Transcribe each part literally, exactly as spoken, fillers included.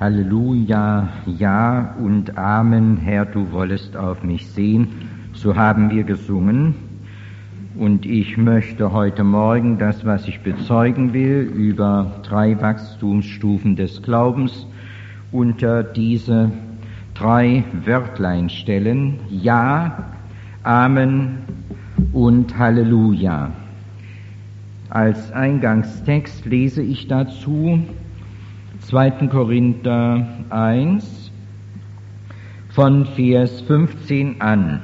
Halleluja, ja und Amen, Herr, du wollest auf mich sehen, so haben wir gesungen. Und ich möchte heute Morgen das, was ich bezeugen will, über drei Wachstumsstufen des Glaubens unter diese drei Wörtlein stellen: Ja, Amen und Halleluja. Als Eingangstext lese ich dazu zweiter Korinther eins von Vers fünfzehn an.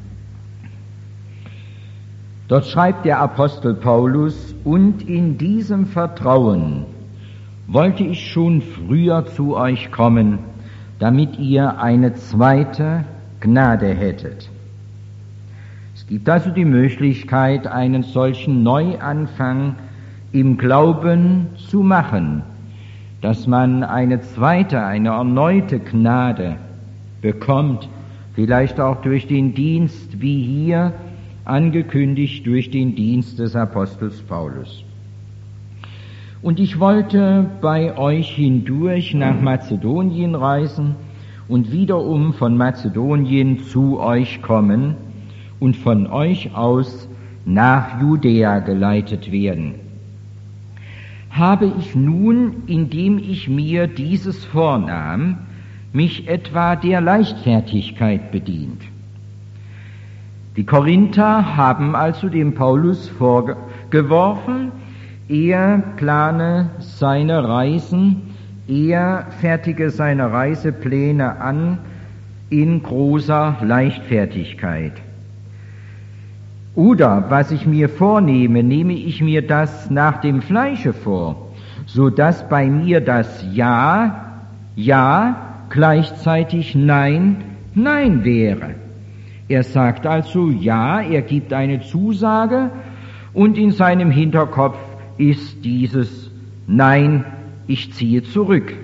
Dort schreibt der Apostel Paulus: Und in diesem Vertrauen wollte ich schon früher zu euch kommen, damit ihr eine zweite Gnade hättet. Es gibt also die Möglichkeit, einen solchen Neuanfang im Glauben zu machen, dass man eine zweite, eine erneute Gnade bekommt, vielleicht auch durch den Dienst, wie hier angekündigt, durch den Dienst des Apostels Paulus. Und ich wollte bei euch hindurch nach Mazedonien reisen und wiederum von Mazedonien zu euch kommen und von euch aus nach Judäa geleitet werden. Habe ich nun, indem ich mir dieses vornahm, mich etwa der Leichtfertigkeit bedient? Die Korinther haben also dem Paulus vorgeworfen, er plane seine Reisen, er fertige seine Reisepläne an in großer Leichtfertigkeit. Oder was ich mir vornehme, nehme ich mir das nach dem Fleische vor, so dass bei mir das Ja, Ja gleichzeitig Nein, Nein wäre. Er sagt also Ja, er gibt eine Zusage und in seinem Hinterkopf ist dieses Nein, ich ziehe zurück.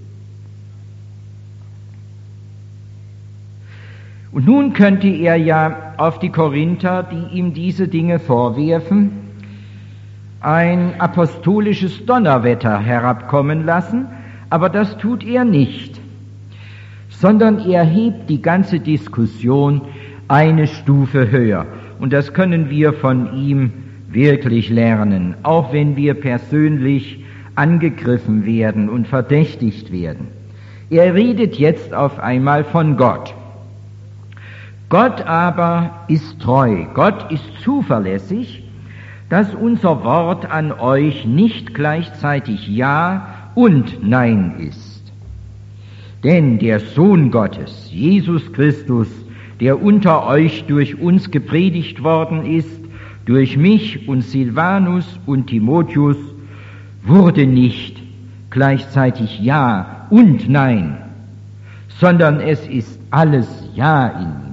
Und nun könnte er ja auf die Korinther, die ihm diese Dinge vorwerfen, ein apostolisches Donnerwetter herabkommen lassen, aber das tut er nicht, sondern er hebt die ganze Diskussion eine Stufe höher. Und das können wir von ihm wirklich lernen, auch wenn wir persönlich angegriffen werden und verdächtigt werden. Er redet jetzt auf einmal von Gott. Gott aber ist treu, Gott ist zuverlässig, dass unser Wort an euch nicht gleichzeitig Ja und Nein ist. Denn der Sohn Gottes, Jesus Christus, der unter euch durch uns gepredigt worden ist, durch mich und Silvanus und Timotheus, wurde nicht gleichzeitig Ja und Nein, sondern es ist alles Ja in ihm.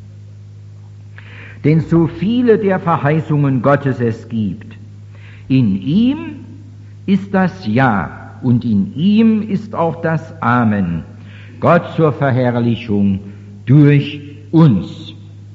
Denn so viele der Verheißungen Gottes es gibt, in ihm ist das Ja und in ihm ist auch das Amen, Gott zur Verherrlichung durch uns.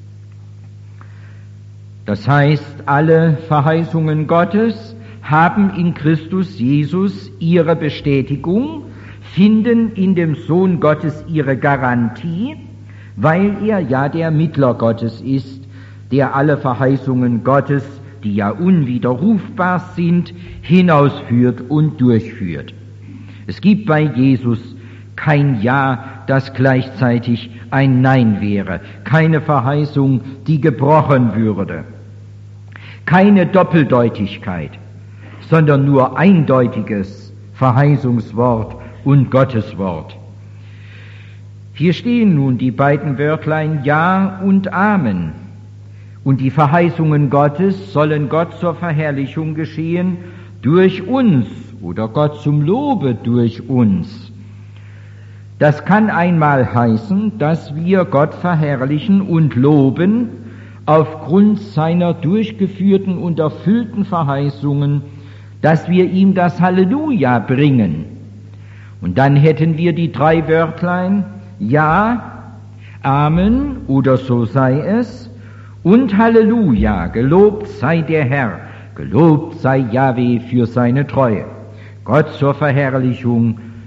Das heißt, alle Verheißungen Gottes haben in Christus Jesus ihre Bestätigung, finden in dem Sohn Gottes ihre Garantie, weil er ja der Mittler Gottes ist, der alle Verheißungen Gottes, die ja unwiderrufbar sind, hinausführt und durchführt. Es gibt bei Jesus kein Ja, das gleichzeitig ein Nein wäre, keine Verheißung, die gebrochen würde, keine Doppeldeutigkeit, sondern nur eindeutiges Verheißungswort und Gotteswort. Hier stehen nun die beiden Wörtlein Ja und Amen. Und die Verheißungen Gottes sollen Gott zur Verherrlichung geschehen durch uns oder Gott zum Lobe durch uns. Das kann einmal heißen, dass wir Gott verherrlichen und loben aufgrund seiner durchgeführten und erfüllten Verheißungen, dass wir ihm das Halleluja bringen. Und dann hätten wir die drei Wörtlein Ja, Amen oder so sei es und Halleluja, gelobt sei der Herr, gelobt sei Jahwe für seine Treue, Gott zur Verherrlichung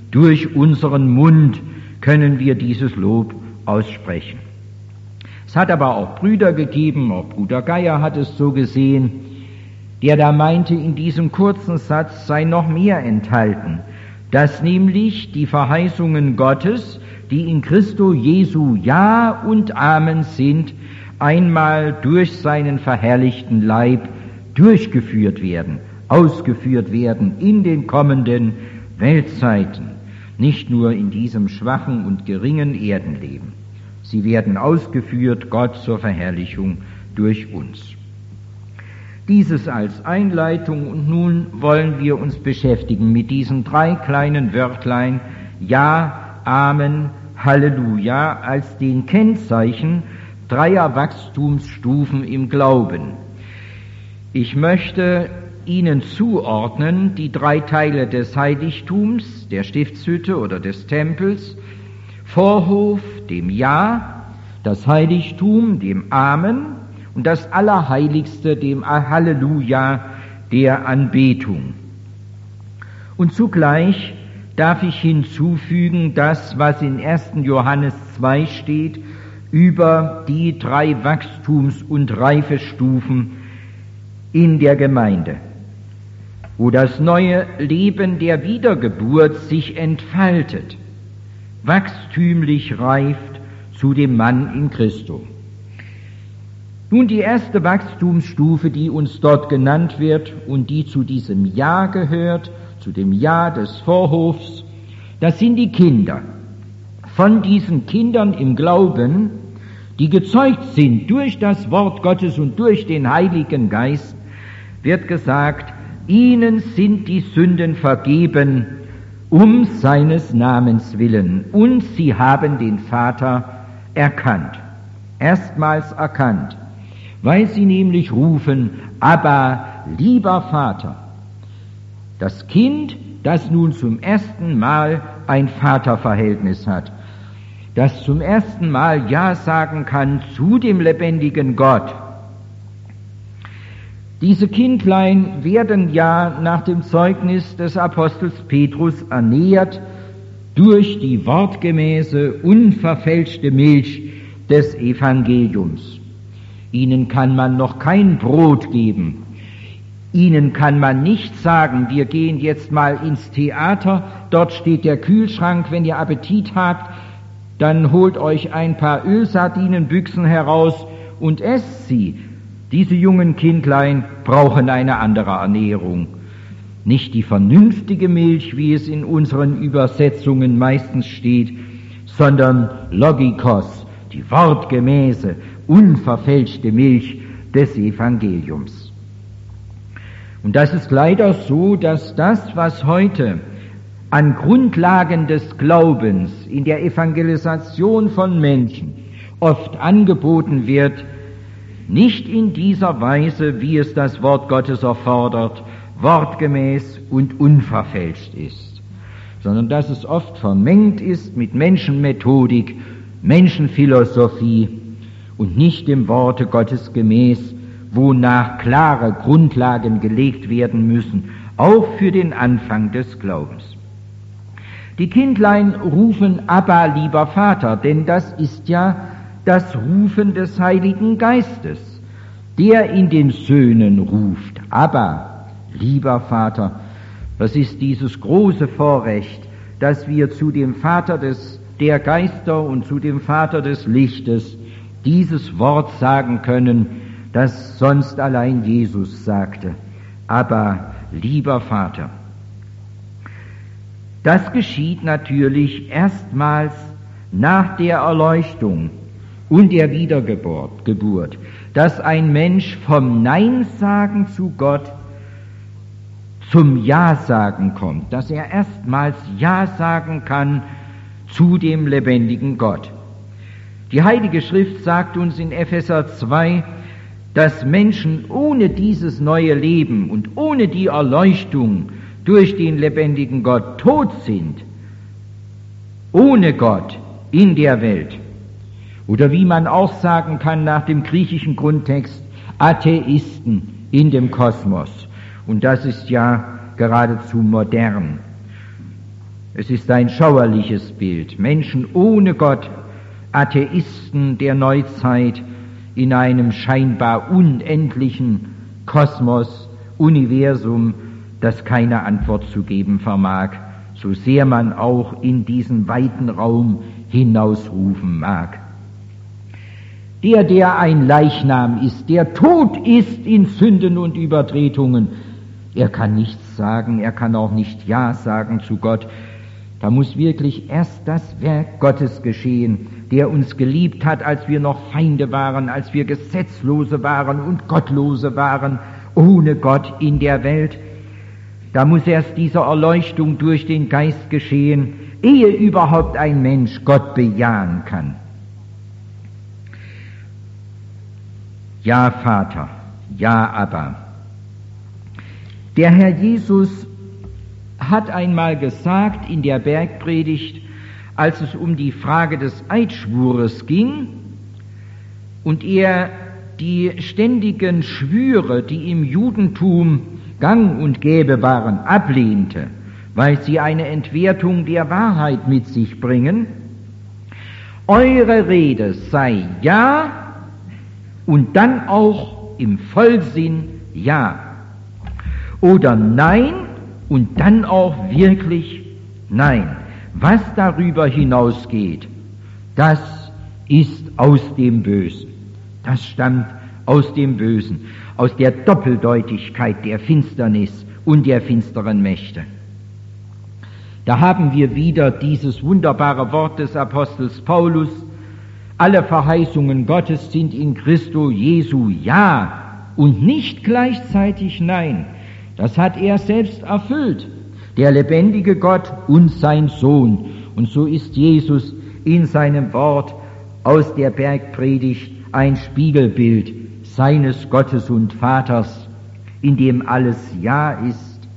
durch unseren Mund können wir dieses Lob aussprechen. Es hat aber auch Brüder gegeben, auch Bruder Geier hat es so gesehen, der da meinte, in diesem kurzen Satz sei noch mehr enthalten, dass nämlich die Verheißungen Gottes, die in Christo Jesu Ja und Amen sind, einmal durch seinen verherrlichten Leib durchgeführt werden, ausgeführt werden in den kommenden Weltzeiten, nicht nur in diesem schwachen und geringen Erdenleben. Sie werden ausgeführt, Gott zur Verherrlichung durch uns. Dieses als Einleitung, und nun wollen wir uns beschäftigen mit diesen drei kleinen Wörtlein Ja, Amen, Halleluja als den Kennzeichen dreier Wachstumsstufen im Glauben. Ich möchte Ihnen zuordnen die drei Teile des Heiligtums, der Stiftshütte oder des Tempels, Vorhof, dem Ja, das Heiligtum, dem Amen und das Allerheiligste, dem Halleluja, der Anbetung. Und zugleich darf ich hinzufügen, das, was in ersten Johannes zwei steht, über die drei Wachstums- und Reifestufen in der Gemeinde, wo das neue Leben der Wiedergeburt sich entfaltet, wachstümlich reift zu dem Mann in Christo. Nun die erste Wachstumsstufe, die uns dort genannt wird und die zu diesem Ja gehört, zu dem Ja des Vorhofs, das sind die Kinder. Von diesen Kindern im Glauben, die gezeugt sind durch das Wort Gottes und durch den Heiligen Geist, wird gesagt, ihnen sind die Sünden vergeben, um seines Namens willen, und sie haben den Vater erkannt, erstmals erkannt, weil sie nämlich rufen, aber lieber Vater. Das Kind, das nun zum ersten Mal ein Vaterverhältnis hat, das zum ersten Mal Ja sagen kann zu dem lebendigen Gott. Diese Kindlein werden ja nach dem Zeugnis des Apostels Petrus ernährt durch die wortgemäße, unverfälschte Milch des Evangeliums. Ihnen kann man noch kein Brot geben. Ihnen kann man nicht sagen, wir gehen jetzt mal ins Theater, dort steht der Kühlschrank, wenn ihr Appetit habt, dann holt euch ein paar Ölsardinenbüchsen heraus und esst sie. Diese jungen Kindlein brauchen eine andere Ernährung. Nicht die vernünftige Milch, wie es in unseren Übersetzungen meistens steht, sondern Logikos, die wortgemäße, unverfälschte Milch des Evangeliums. Und das ist leider so, dass das, was heute an Grundlagen des Glaubens in der Evangelisation von Menschen oft angeboten wird, nicht in dieser Weise, wie es das Wort Gottes erfordert, wortgemäß und unverfälscht ist, sondern dass es oft vermengt ist mit Menschenmethodik, Menschenphilosophie und nicht dem Worte Gottes gemäß, wonach klare Grundlagen gelegt werden müssen, auch für den Anfang des Glaubens. Die Kindlein rufen, Abba, lieber Vater, denn das ist ja das Rufen des Heiligen Geistes, der in den Söhnen ruft, Abba, lieber Vater. Das ist dieses große Vorrecht, dass wir zu dem Vater des, der Geister und zu dem Vater des Lichtes dieses Wort sagen können, das sonst allein Jesus sagte, Abba, lieber Vater. Das geschieht natürlich erstmals nach der Erleuchtung und der Wiedergeburt, dass ein Mensch vom Nein-Sagen zu Gott zum Ja-Sagen kommt, dass er erstmals Ja sagen kann zu dem lebendigen Gott. Die Heilige Schrift sagt uns in Epheser zwei, dass Menschen ohne dieses neue Leben und ohne die Erleuchtung durch den lebendigen Gott tot sind, ohne Gott in der Welt. Oder wie man auch sagen kann nach dem griechischen Grundtext, Atheisten in dem Kosmos. Und das ist ja geradezu modern. Es ist ein schauerliches Bild. Menschen ohne Gott, Atheisten der Neuzeit in einem scheinbar unendlichen Kosmos, Universum, das keine Antwort zu geben vermag, so sehr man auch in diesen weiten Raum hinausrufen mag. Der, der ein Leichnam ist, der tot ist in Sünden und Übertretungen, er kann nichts sagen, er kann auch nicht Ja sagen zu Gott. Da muss wirklich erst das Werk Gottes geschehen, der uns geliebt hat, als wir noch Feinde waren, als wir Gesetzlose waren und Gottlose waren, ohne Gott in der Welt. Da muss erst diese Erleuchtung durch den Geist geschehen, ehe überhaupt ein Mensch Gott bejahen kann. Ja, Vater, ja, Abba. Der Herr Jesus hat einmal gesagt in der Bergpredigt, als es um die Frage des Eidschwures ging und er die ständigen Schwüre, die im Judentum gang und gäbe waren, ablehnte, weil sie eine Entwertung der Wahrheit mit sich bringen. Eure Rede sei ja und dann auch im Vollsinn ja. Oder nein und dann auch wirklich nein. Was darüber hinausgeht, das ist aus dem Bösen. Das stammt aus dem Bösen, aus der Doppeldeutigkeit der Finsternis und der finsteren Mächte. Da haben wir wieder dieses wunderbare Wort des Apostels Paulus: Alle Verheißungen Gottes sind in Christo Jesu ja und nicht gleichzeitig nein. Das hat er selbst erfüllt, der lebendige Gott und sein Sohn. Und so ist Jesus in seinem Wort aus der Bergpredigt ein Spiegelbild seines Gottes und Vaters, in dem alles Ja ist.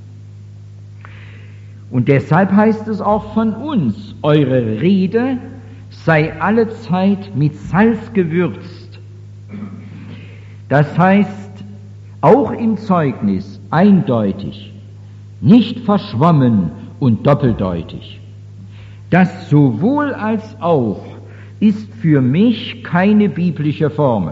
Und deshalb heißt es auch von uns, eure Rede sei allezeit mit Salz gewürzt. Das heißt, auch im Zeugnis eindeutig, nicht verschwommen und doppeldeutig. Das sowohl als auch ist für mich keine biblische Formel.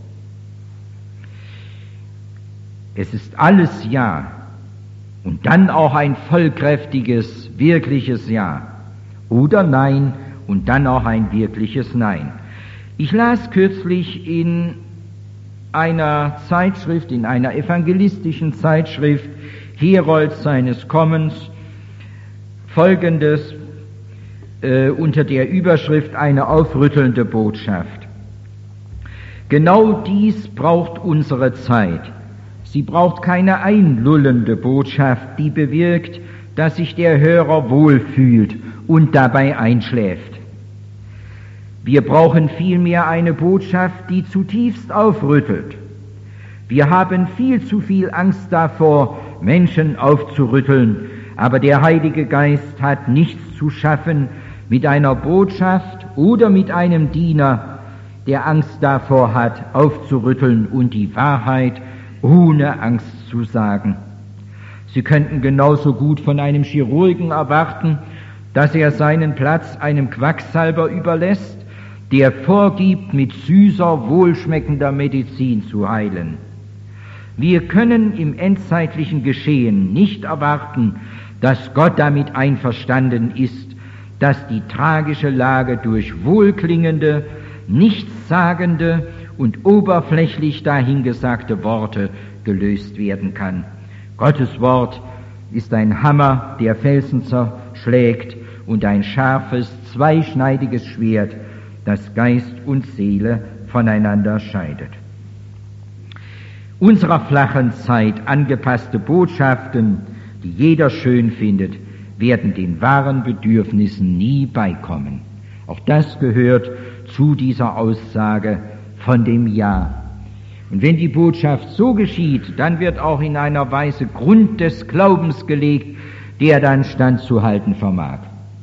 Es ist alles Ja und dann auch ein vollkräftiges, wirkliches Ja oder Nein und dann auch ein wirkliches Nein. Ich las kürzlich in einer Zeitschrift, in einer evangelistischen Zeitschrift, Herold seines Kommens, Folgendes äh, unter der Überschrift eine aufrüttelnde Botschaft. Genau dies braucht unsere Zeit. Sie braucht keine einlullende Botschaft, die bewirkt, dass sich der Hörer wohlfühlt und dabei einschläft. Wir brauchen vielmehr eine Botschaft, die zutiefst aufrüttelt. Wir haben viel zu viel Angst davor, Menschen aufzurütteln, aber der Heilige Geist hat nichts zu schaffen mit einer Botschaft oder mit einem Diener, der Angst davor hat, aufzurütteln und die Wahrheit ohne Angst zu sagen. Sie könnten genauso gut von einem Chirurgen erwarten, dass er seinen Platz einem Quacksalber überlässt, der vorgibt, mit süßer, wohlschmeckender Medizin zu heilen. Wir können im endzeitlichen Geschehen nicht erwarten, dass Gott damit einverstanden ist, dass die tragische Lage durch wohlklingende, nichtssagende und oberflächlich dahingesagte Worte gelöst werden kann. Gottes Wort ist ein Hammer, der Felsen zerschlägt, und ein scharfes, zweischneidiges Schwert, das Geist und Seele voneinander scheidet. Unserer flachen Zeit angepasste Botschaften, die jeder schön findet, werden den wahren Bedürfnissen nie beikommen. Auch das gehört zu dieser Aussage von dem Ja. Und wenn die Botschaft so geschieht, dann wird auch in einer Weise Grund des Glaubens gelegt, der dann standzuhalten vermag.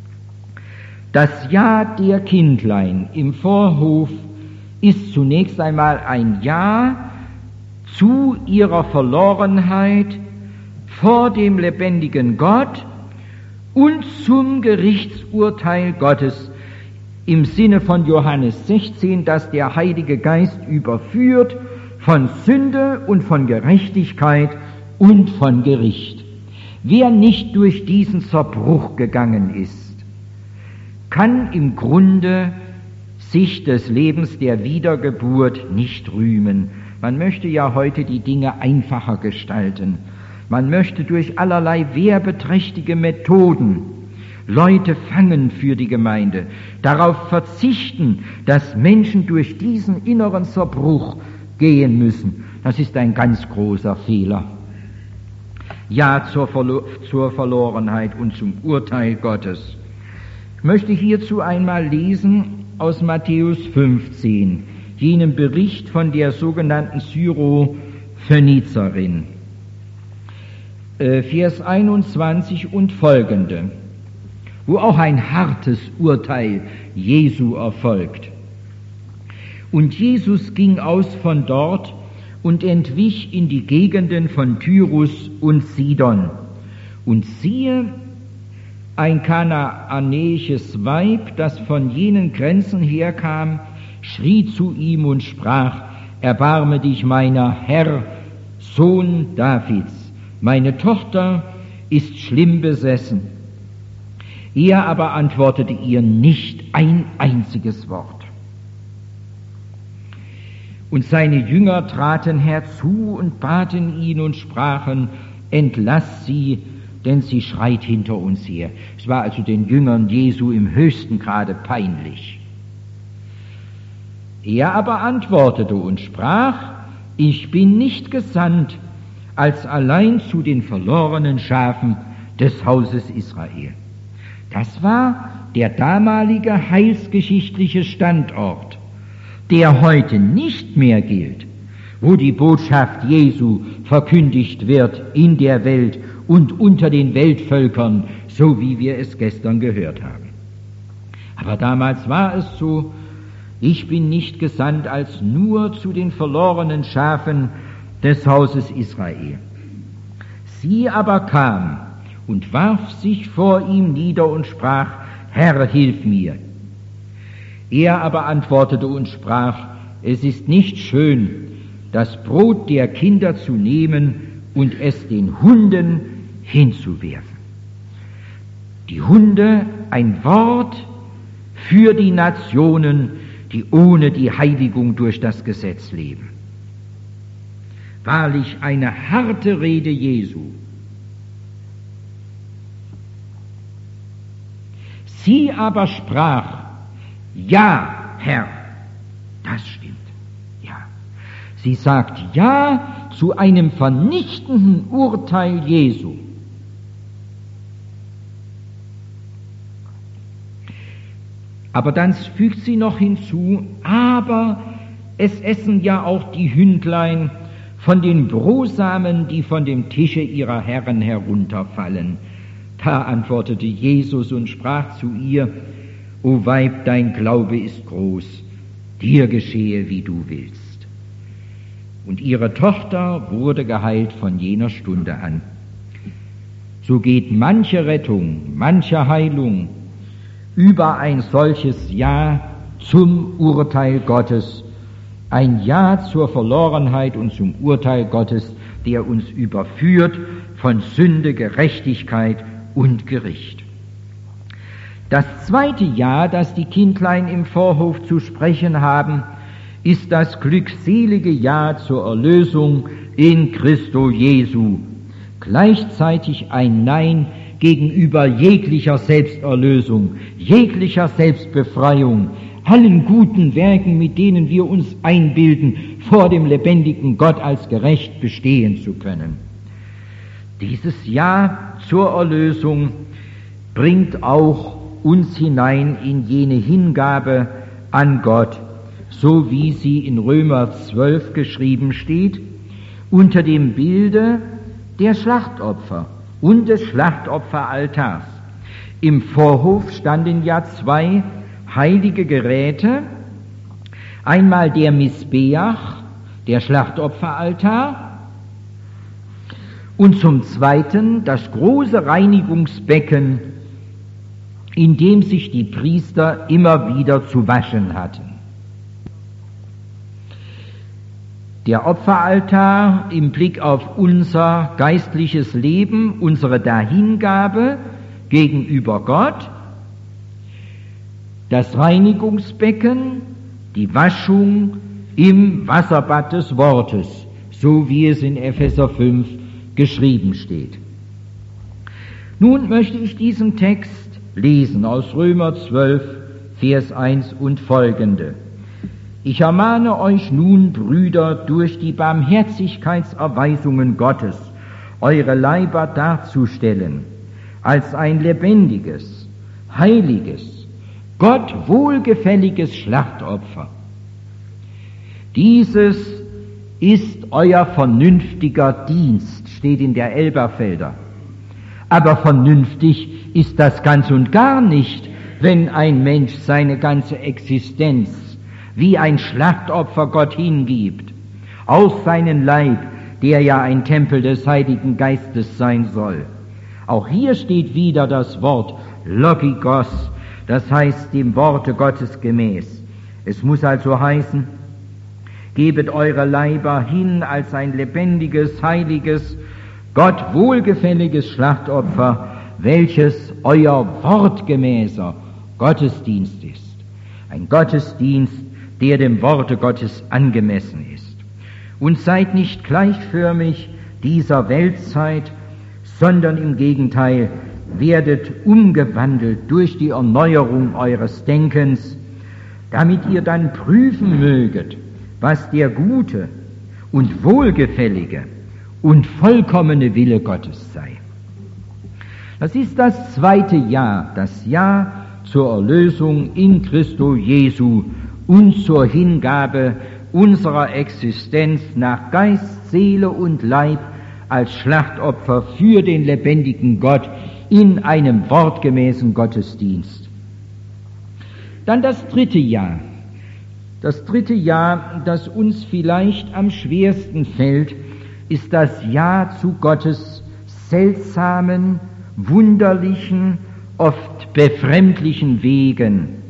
Das Ja der Kindlein im Vorhof ist zunächst einmal ein Ja zu ihrer Verlorenheit vor dem lebendigen Gott und zum Gerichtsurteil Gottes im Sinne von Johannes sechzehn, dass der Heilige Geist überführt von Sünde und von Gerechtigkeit und von Gericht. Wer nicht durch diesen Zerbruch gegangen ist, kann im Grunde sich des Lebens der Wiedergeburt nicht rühmen. Man möchte ja heute die Dinge einfacher gestalten. Man möchte durch allerlei werbeträchtige Methoden Leute fangen für die Gemeinde, darauf verzichten, dass Menschen durch diesen inneren Zerbruch gehen müssen. Das ist ein ganz großer Fehler. Ja zur, Verlo- zur Verlorenheit und zum Urteil Gottes. Ich möchte hierzu einmal lesen aus Matthäus fünfzehn, jenem Bericht von der sogenannten Syrophönizerin. Äh, Vers einundzwanzig und folgende, wo auch ein hartes Urteil Jesu erfolgt. Und Jesus ging aus von dort und entwich in die Gegenden von Tyrus und Sidon. Und siehe, ein kanaanäisches Weib, das von jenen Grenzen herkam, schrie zu ihm und sprach, erbarme dich meiner Herr, Sohn Davids, meine Tochter ist schlimm besessen. Er aber antwortete ihr nicht ein einziges Wort. Und seine Jünger traten herzu und baten ihn und sprachen, entlass sie, denn sie schreit hinter uns her. Es war also den Jüngern Jesu im höchsten Grade peinlich. Er aber antwortete und sprach, ich bin nicht gesandt, als allein zu den verlorenen Schafen des Hauses Israel. Das war der damalige heilsgeschichtliche Standort, der heute nicht mehr gilt, wo die Botschaft Jesu verkündigt wird in der Welt und unter den Weltvölkern, so wie wir es gestern gehört haben. Aber damals war es so, ich bin nicht gesandt als nur zu den verlorenen Schafen des Hauses Israel. Sie aber kam und warf sich vor ihm nieder und sprach, Herr, hilf mir. Er aber antwortete und sprach, es ist nicht schön, das Brot der Kinder zu nehmen und es den Hunden hinzuwerfen. Die Hunde, ein Wort für die Nationen, die ohne die Heiligung durch das Gesetz leben. Wahrlich eine harte Rede Jesu. Sie aber sprach, ja, Herr, das stimmt, ja. Sie sagt ja zu einem vernichtenden Urteil Jesu. Aber dann fügt sie noch hinzu, aber es essen ja auch die Hündlein von den Brosamen, die von dem Tische ihrer Herren herunterfallen. Da antwortete Jesus und sprach zu ihr, O Weib, dein Glaube ist groß, dir geschehe, wie du willst. Und ihre Tochter wurde geheilt von jener Stunde an. So geht manche Rettung, manche Heilung über ein solches Ja zum Urteil Gottes, ein Ja zur Verlorenheit und zum Urteil Gottes, der uns überführt von Sünde, Gerechtigkeit und Gericht. Das zweite Ja, das die Kindlein im Vorhof zu sprechen haben, ist das glückselige Ja zur Erlösung in Christo Jesu, gleichzeitig ein Nein gegenüber jeglicher Selbsterlösung, jeglicher Selbstbefreiung, allen guten Werken, mit denen wir uns einbilden, vor dem lebendigen Gott als gerecht bestehen zu können. Dieses Ja zur Erlösung bringt auch uns hinein in jene Hingabe an Gott, so wie sie in Römer zwölf geschrieben steht, unter dem Bilde der Schlachtopfer und des Schlachtopferaltars. Im Vorhof standen ja zwei heilige Geräte, einmal der Misbeach, der Schlachtopferaltar, und zum Zweiten das große Reinigungsbecken, in dem sich die Priester immer wieder zu waschen hatten. Der Opferaltar im Blick auf unser geistliches Leben, unsere Dahingabe gegenüber Gott, das Reinigungsbecken, die Waschung im Wasserbad des Wortes, so wie es in Epheser fünf geschrieben steht. Nun möchte ich diesen Text lesen aus Römer zwölf, Vers eins und folgende. Ich ermahne euch nun, Brüder, durch die Barmherzigkeitserweisungen Gottes, eure Leiber darzustellen, als ein lebendiges, heiliges, Gott wohlgefälliges Schlachtopfer. Dieses ist euer vernünftiger Dienst, steht in der Elberfelder. Aber vernünftig ist das ganz und gar nicht, wenn ein Mensch seine ganze Existenz wie ein Schlachtopfer Gott hingibt, aus seinem Leib, der ja ein Tempel des Heiligen Geistes sein soll. Auch hier steht wieder das Wort Logikos, das heißt dem Worte Gottes gemäß. Es muss also heißen, gebet eure Leiber hin als ein lebendiges, heiliges, Gott wohlgefälliges Schlachtopfer, welches euer wortgemäßer Gottesdienst ist. Ein Gottesdienst, der dem Worte Gottes angemessen ist. Und seid nicht gleichförmig dieser Weltzeit, sondern im Gegenteil, werdet umgewandelt durch die Erneuerung eures Denkens, damit ihr dann prüfen möget, was der gute und wohlgefällige und vollkommene Wille Gottes sei. Das ist das zweite Jahr, das Jahr zur Erlösung in Christo Jesu und zur Hingabe unserer Existenz nach Geist, Seele und Leib als Schlachtopfer für den lebendigen Gott in einem wortgemäßen Gottesdienst. Dann das dritte Jahr. Das dritte Jahr, das uns vielleicht am schwersten fällt, ist das Jahr zu Gottes seltsamen, wunderlichen, oft befremdlichen Wegen.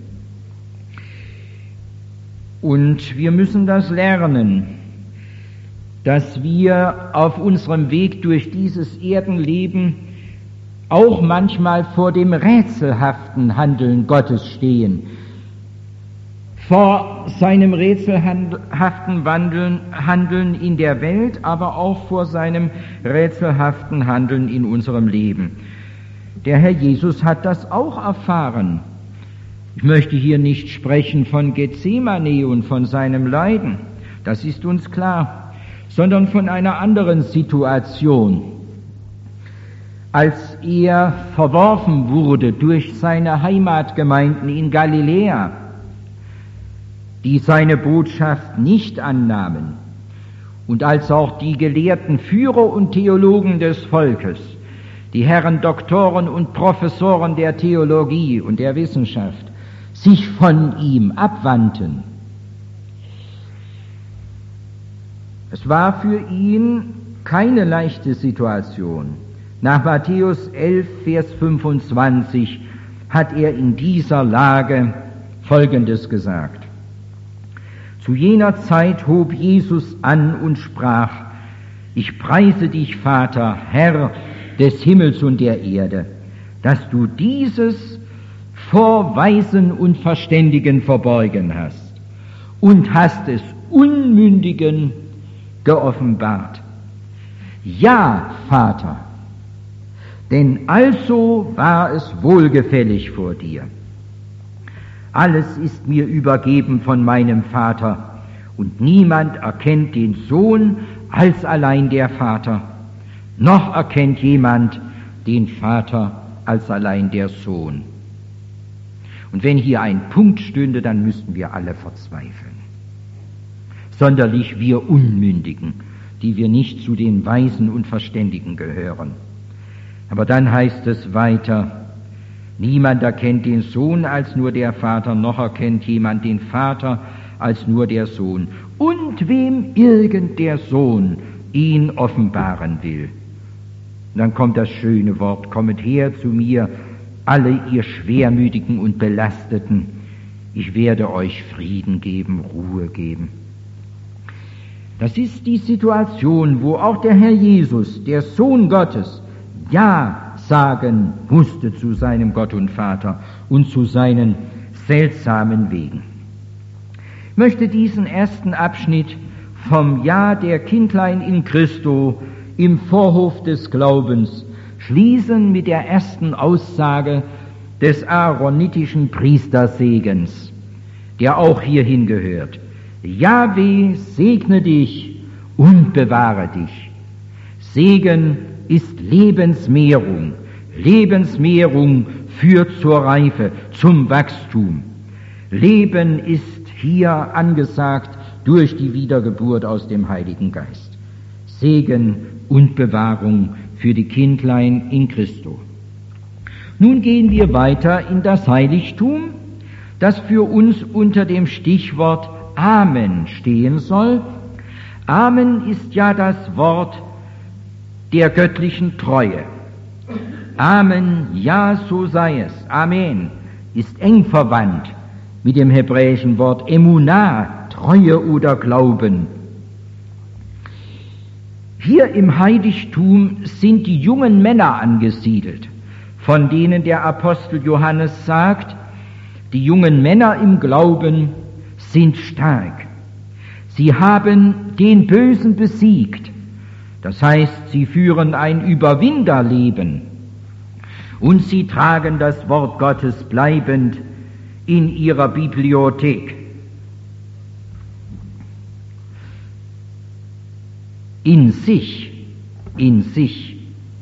Und wir müssen das lernen, dass wir auf unserem Weg durch dieses Erdenleben auch manchmal vor dem rätselhaften Handeln Gottes stehen, vor seinem rätselhaften Wandeln, Handeln in der Welt, aber auch vor seinem rätselhaften Handeln in unserem Leben. Der Herr Jesus hat das auch erfahren. Ich möchte hier nicht sprechen von Gethsemane und von seinem Leiden, das ist uns klar, sondern von einer anderen Situation. Als er verworfen wurde durch seine Heimatgemeinden in Galiläa, die seine Botschaft nicht annahmen, und als auch die gelehrten Führer und Theologen des Volkes, die Herren Doktoren und Professoren der Theologie und der Wissenschaft, sich von ihm abwandten. Es war für ihn keine leichte Situation. Nach Matthäus elf, Vers fünfundzwanzig hat er in dieser Lage Folgendes gesagt. Zu jener Zeit hob Jesus an und sprach, ich preise dich, Vater, Herr des Himmels und der Erde, dass du dieses vor Weisen und Verständigen verborgen hast und hast es Unmündigen geoffenbart. Ja, Vater, denn also war es wohlgefällig vor dir. Alles ist mir übergeben von meinem Vater, und niemand erkennt den Sohn als allein der Vater, noch erkennt jemand den Vater als allein der Sohn. Und wenn hier ein Punkt stünde, dann müssten wir alle verzweifeln. Sonderlich wir Unmündigen, die wir nicht zu den Weisen und Verständigen gehören. Aber dann heißt es weiter, niemand erkennt den Sohn als nur der Vater, noch erkennt jemand den Vater als nur der Sohn. Und wem irgend der Sohn ihn offenbaren will. Und dann kommt das schöne Wort, kommet her zu mir, alle ihr Schwermütigen und Belasteten, ich werde euch Frieden geben, Ruhe geben. Das ist die Situation, wo auch der Herr Jesus, der Sohn Gottes, Ja sagen musste zu seinem Gott und Vater und zu seinen seltsamen Wegen. Ich möchte diesen ersten Abschnitt vom Ja der Kindlein in Christo im Vorhof des Glaubens schließen mit der ersten Aussage des aaronitischen Priestersegens, der auch hierhin gehört. Jahwe segne dich und bewahre dich. Segen ist Lebensmehrung. Lebensmehrung führt zur Reife, zum Wachstum. Leben ist hier angesagt durch die Wiedergeburt aus dem Heiligen Geist. Segen und Bewahrung für die Kindlein in Christo. Nun gehen wir weiter in das Heiligtum, das für uns unter dem Stichwort Amen stehen soll. Amen ist ja das Wort der göttlichen Treue. Amen, ja, so sei es. Amen ist eng verwandt mit dem hebräischen Wort Emunah, Treue oder Glauben. Hier im Heiligtum sind die jungen Männer angesiedelt, von denen der Apostel Johannes sagt, die jungen Männer im Glauben sind stark. Sie haben den Bösen besiegt. Das heißt, sie führen ein Überwinderleben und sie tragen das Wort Gottes bleibend in ihrer Bibliothek. In sich, in sich.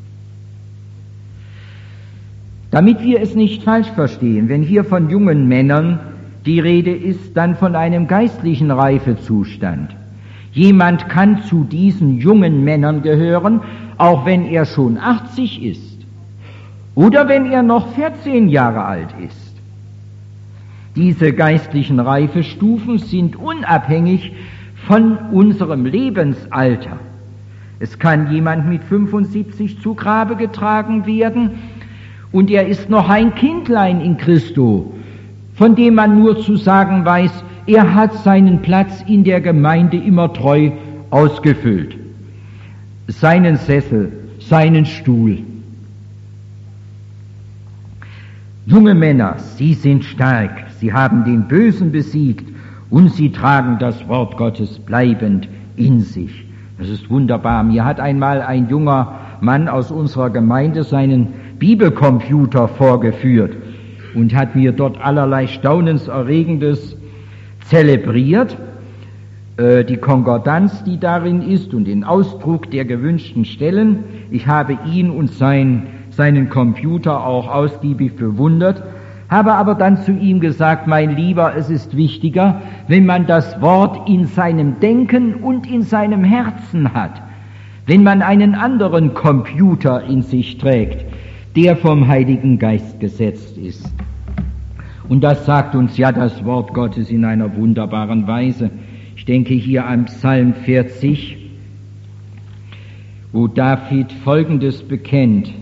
Damit wir es nicht falsch verstehen, wenn hier von jungen Männern die Rede ist, dann von einem geistlichen Reifezustand. Jemand kann zu diesen jungen Männern gehören, auch wenn er schon achtzig ist oder wenn er noch vierzehn Jahre alt ist. Diese geistlichen Reifestufen sind unabhängig von unserem Lebensalter. Es kann jemand mit fünfundsiebzig zu Grabe getragen werden und er ist noch ein Kindlein in Christo, von dem man nur zu sagen weiß, er hat seinen Platz in der Gemeinde immer treu ausgefüllt. Seinen Sessel, seinen Stuhl. Junge Männer, sie sind stark, sie haben den Bösen besiegt und sie tragen das Wort Gottes bleibend in sich. Das ist wunderbar. Mir hat einmal ein junger Mann aus unserer Gemeinde seinen Bibelcomputer vorgeführt und hat mir dort allerlei Staunenserregendes zelebriert, äh, die Konkordanz, die darin ist und den Ausdruck der gewünschten Stellen. Ich habe ihn und sein, seinen Computer auch ausgiebig bewundert, habe aber dann zu ihm gesagt, mein Lieber, es ist wichtiger, wenn man das Wort in seinem Denken und in seinem Herzen hat, wenn man einen anderen Computer in sich trägt, der vom Heiligen Geist gesetzt ist. Und das sagt uns ja das Wort Gottes in einer wunderbaren Weise. Ich denke hier an Psalm vierzig, wo David Folgendes bekennt.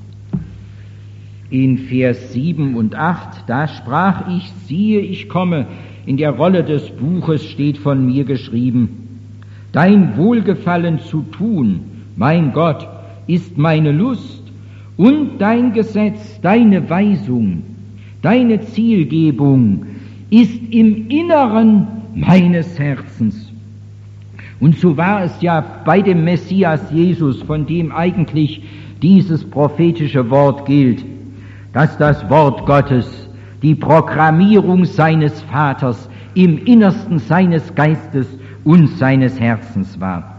In Vers sieben und acht, da sprach ich, siehe, ich komme, in der Rolle des Buches steht von mir geschrieben, dein Wohlgefallen zu tun, mein Gott, ist meine Lust, und dein Gesetz, deine Weisung, deine Zielgebung ist im Inneren meines Herzens. Und so war es ja bei dem Messias Jesus, von dem eigentlich dieses prophetische Wort gilt, dass das Wort Gottes die Programmierung seines Vaters im Innersten seines Geistes und seines Herzens war.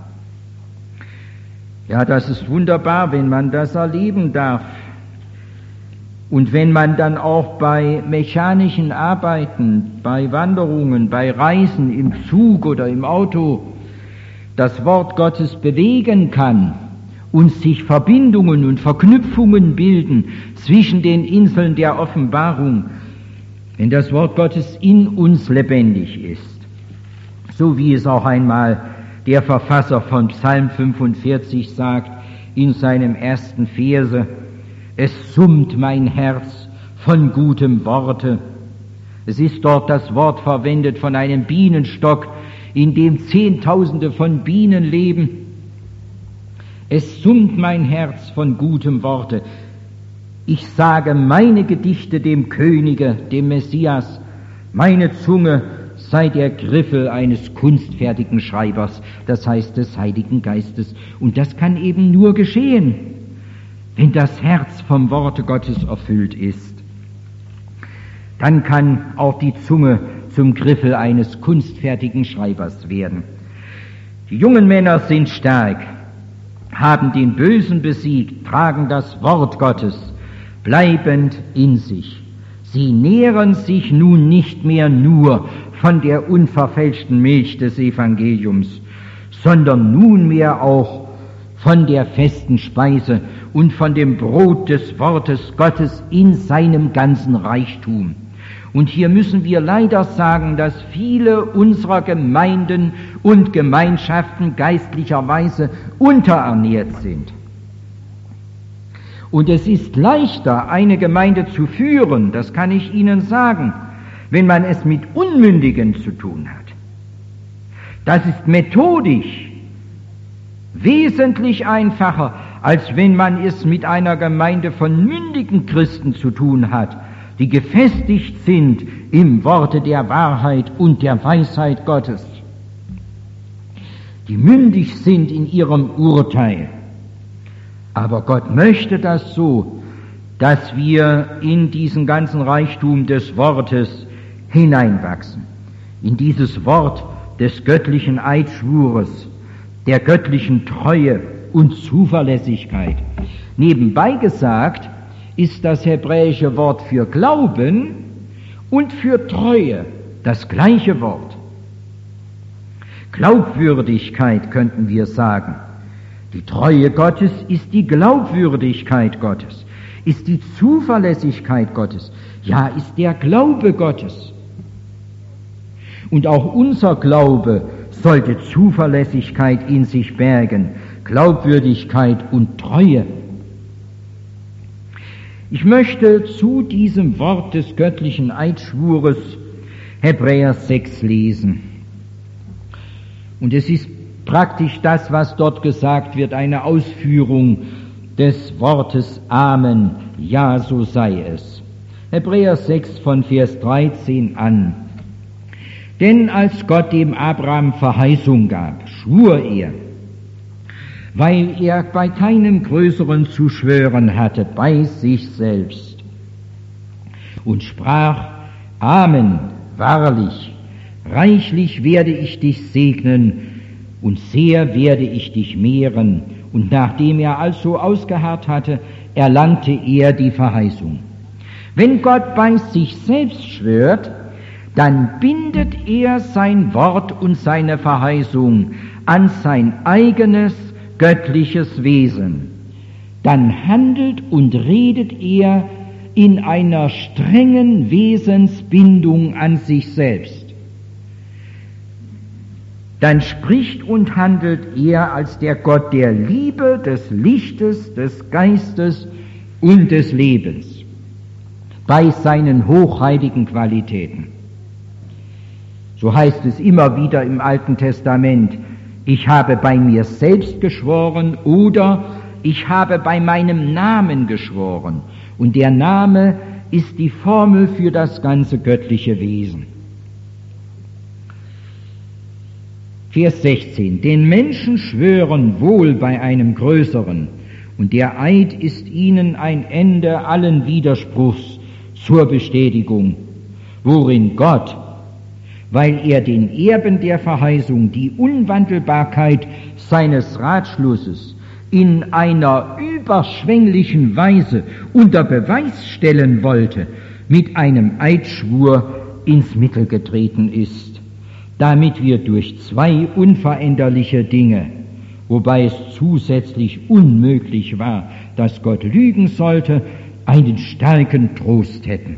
Ja, das ist wunderbar, wenn man das erleben darf. Und wenn man dann auch bei mechanischen Arbeiten, bei Wanderungen, bei Reisen im Zug oder im Auto das Wort Gottes bewegen kann und sich Verbindungen und Verknüpfungen bilden zwischen den Inseln der Offenbarung, wenn das Wort Gottes in uns lebendig ist. So wie es auch einmal der Verfasser von Psalm fünfundvierzig sagt in seinem ersten Verse, es summt mein Herz von gutem Worte. Es ist dort das Wort verwendet von einem Bienenstock, in dem Zehntausende von Bienen leben. Es summt mein Herz von gutem Worte. Ich sage meine Gedichte dem Könige, dem Messias. Meine Zunge sei der Griffel eines kunstfertigen Schreibers, das heißt des Heiligen Geistes. Und das kann eben nur geschehen, wenn das Herz vom Worte Gottes erfüllt ist. Dann kann auch die Zunge zum Griffel eines kunstfertigen Schreibers werden. Die jungen Männer sind stark, haben den Bösen besiegt, tragen das Wort Gottes bleibend in sich. Sie nähren sich nun nicht mehr nur von der unverfälschten Milch des Evangeliums, sondern nunmehr auch von der festen Speise und von dem Brot des Wortes Gottes in seinem ganzen Reichtum. Und hier müssen wir leider sagen, dass viele unserer Gemeinden und Gemeinschaften geistlicherweise unterernährt sind. Und es ist leichter, eine Gemeinde zu führen, das kann ich Ihnen sagen, wenn man es mit Unmündigen zu tun hat. Das ist methodisch wesentlich einfacher, als wenn man es mit einer Gemeinde von mündigen Christen zu tun hat, die gefestigt sind im Worte der Wahrheit und der Weisheit Gottes, die mündig sind in ihrem Urteil. Aber Gott möchte das so, dass wir in diesen ganzen Reichtum des Wortes hineinwachsen, in dieses Wort des göttlichen Eidschwures, der göttlichen Treue und Zuverlässigkeit. Nebenbei gesagt ist das hebräische Wort für Glauben und für Treue das gleiche Wort. Glaubwürdigkeit könnten wir sagen. Die Treue Gottes ist die Glaubwürdigkeit Gottes, ist die Zuverlässigkeit Gottes, ja, ist der Glaube Gottes. Und auch unser Glaube sollte Zuverlässigkeit in sich bergen, Glaubwürdigkeit und Treue. Ich möchte zu diesem Wort des göttlichen Eidschwures Hebräer sechs lesen. Und es ist praktisch das, was dort gesagt wird, eine Ausführung des Wortes Amen, ja, so sei es. Hebräer sechs von Vers dreizehn an. Denn als Gott dem Abraham Verheißung gab, schwur er, weil er bei keinem Größeren zu schwören hatte, bei sich selbst, und sprach, Amen, wahrlich, reichlich werde ich dich segnen, und sehr werde ich dich mehren. Und nachdem er also ausgeharrt hatte, erlangte er die Verheißung. Wenn Gott bei sich selbst schwört, dann bindet er sein Wort und seine Verheißung an sein eigenes göttliches Wesen. Dann handelt und redet er in einer strengen Wesensbindung an sich selbst. Dann spricht und handelt er als der Gott der Liebe, des Lichtes, des Geistes und des Lebens bei seinen hochheiligen Qualitäten. So heißt es immer wieder im Alten Testament, ich habe bei mir selbst geschworen oder ich habe bei meinem Namen geschworen. Und der Name ist die Formel für das ganze göttliche Wesen. Vers sechzehn. Den Menschen schwören wohl bei einem Größeren, und der Eid ist ihnen ein Ende allen Widerspruchs zur Bestätigung, worin Gott, weil er den Erben der Verheißung die Unwandelbarkeit seines Ratschlusses in einer überschwänglichen Weise unter Beweis stellen wollte, mit einem Eidschwur ins Mittel getreten ist, damit wir durch zwei unveränderliche Dinge, wobei es zusätzlich unmöglich war, dass Gott lügen sollte, einen starken Trost hätten.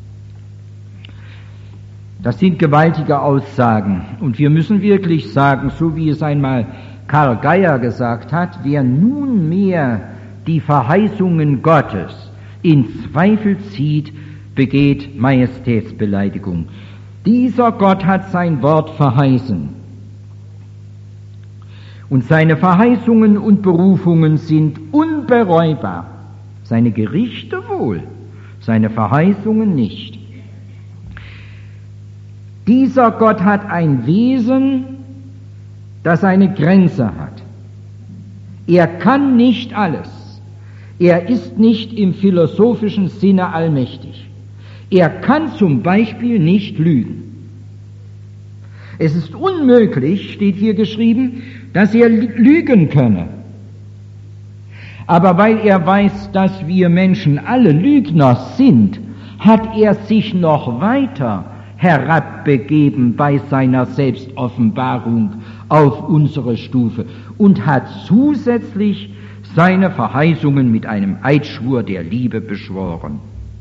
Das sind gewaltige Aussagen, und wir müssen wirklich sagen, so wie es einmal Karl Geier gesagt hat, wer nunmehr die Verheißungen Gottes in Zweifel zieht, begeht Majestätsbeleidigung. Dieser Gott hat sein Wort verheißen. Und seine Verheißungen und Berufungen sind unbereubar. Seine Gerichte wohl, seine Verheißungen nicht. Dieser Gott hat ein Wesen, das eine Grenze hat. Er kann nicht alles. Er ist nicht im philosophischen Sinne allmächtig. Er kann zum Beispiel nicht lügen. Es ist unmöglich, steht hier geschrieben, dass er lügen könne. Aber weil er weiß, dass wir Menschen alle Lügner sind, hat er sich noch weiter herabbegeben bei seiner Selbstoffenbarung auf unsere Stufe und hat zusätzlich seine Verheißungen mit einem Eidschwur der Liebe beschworen.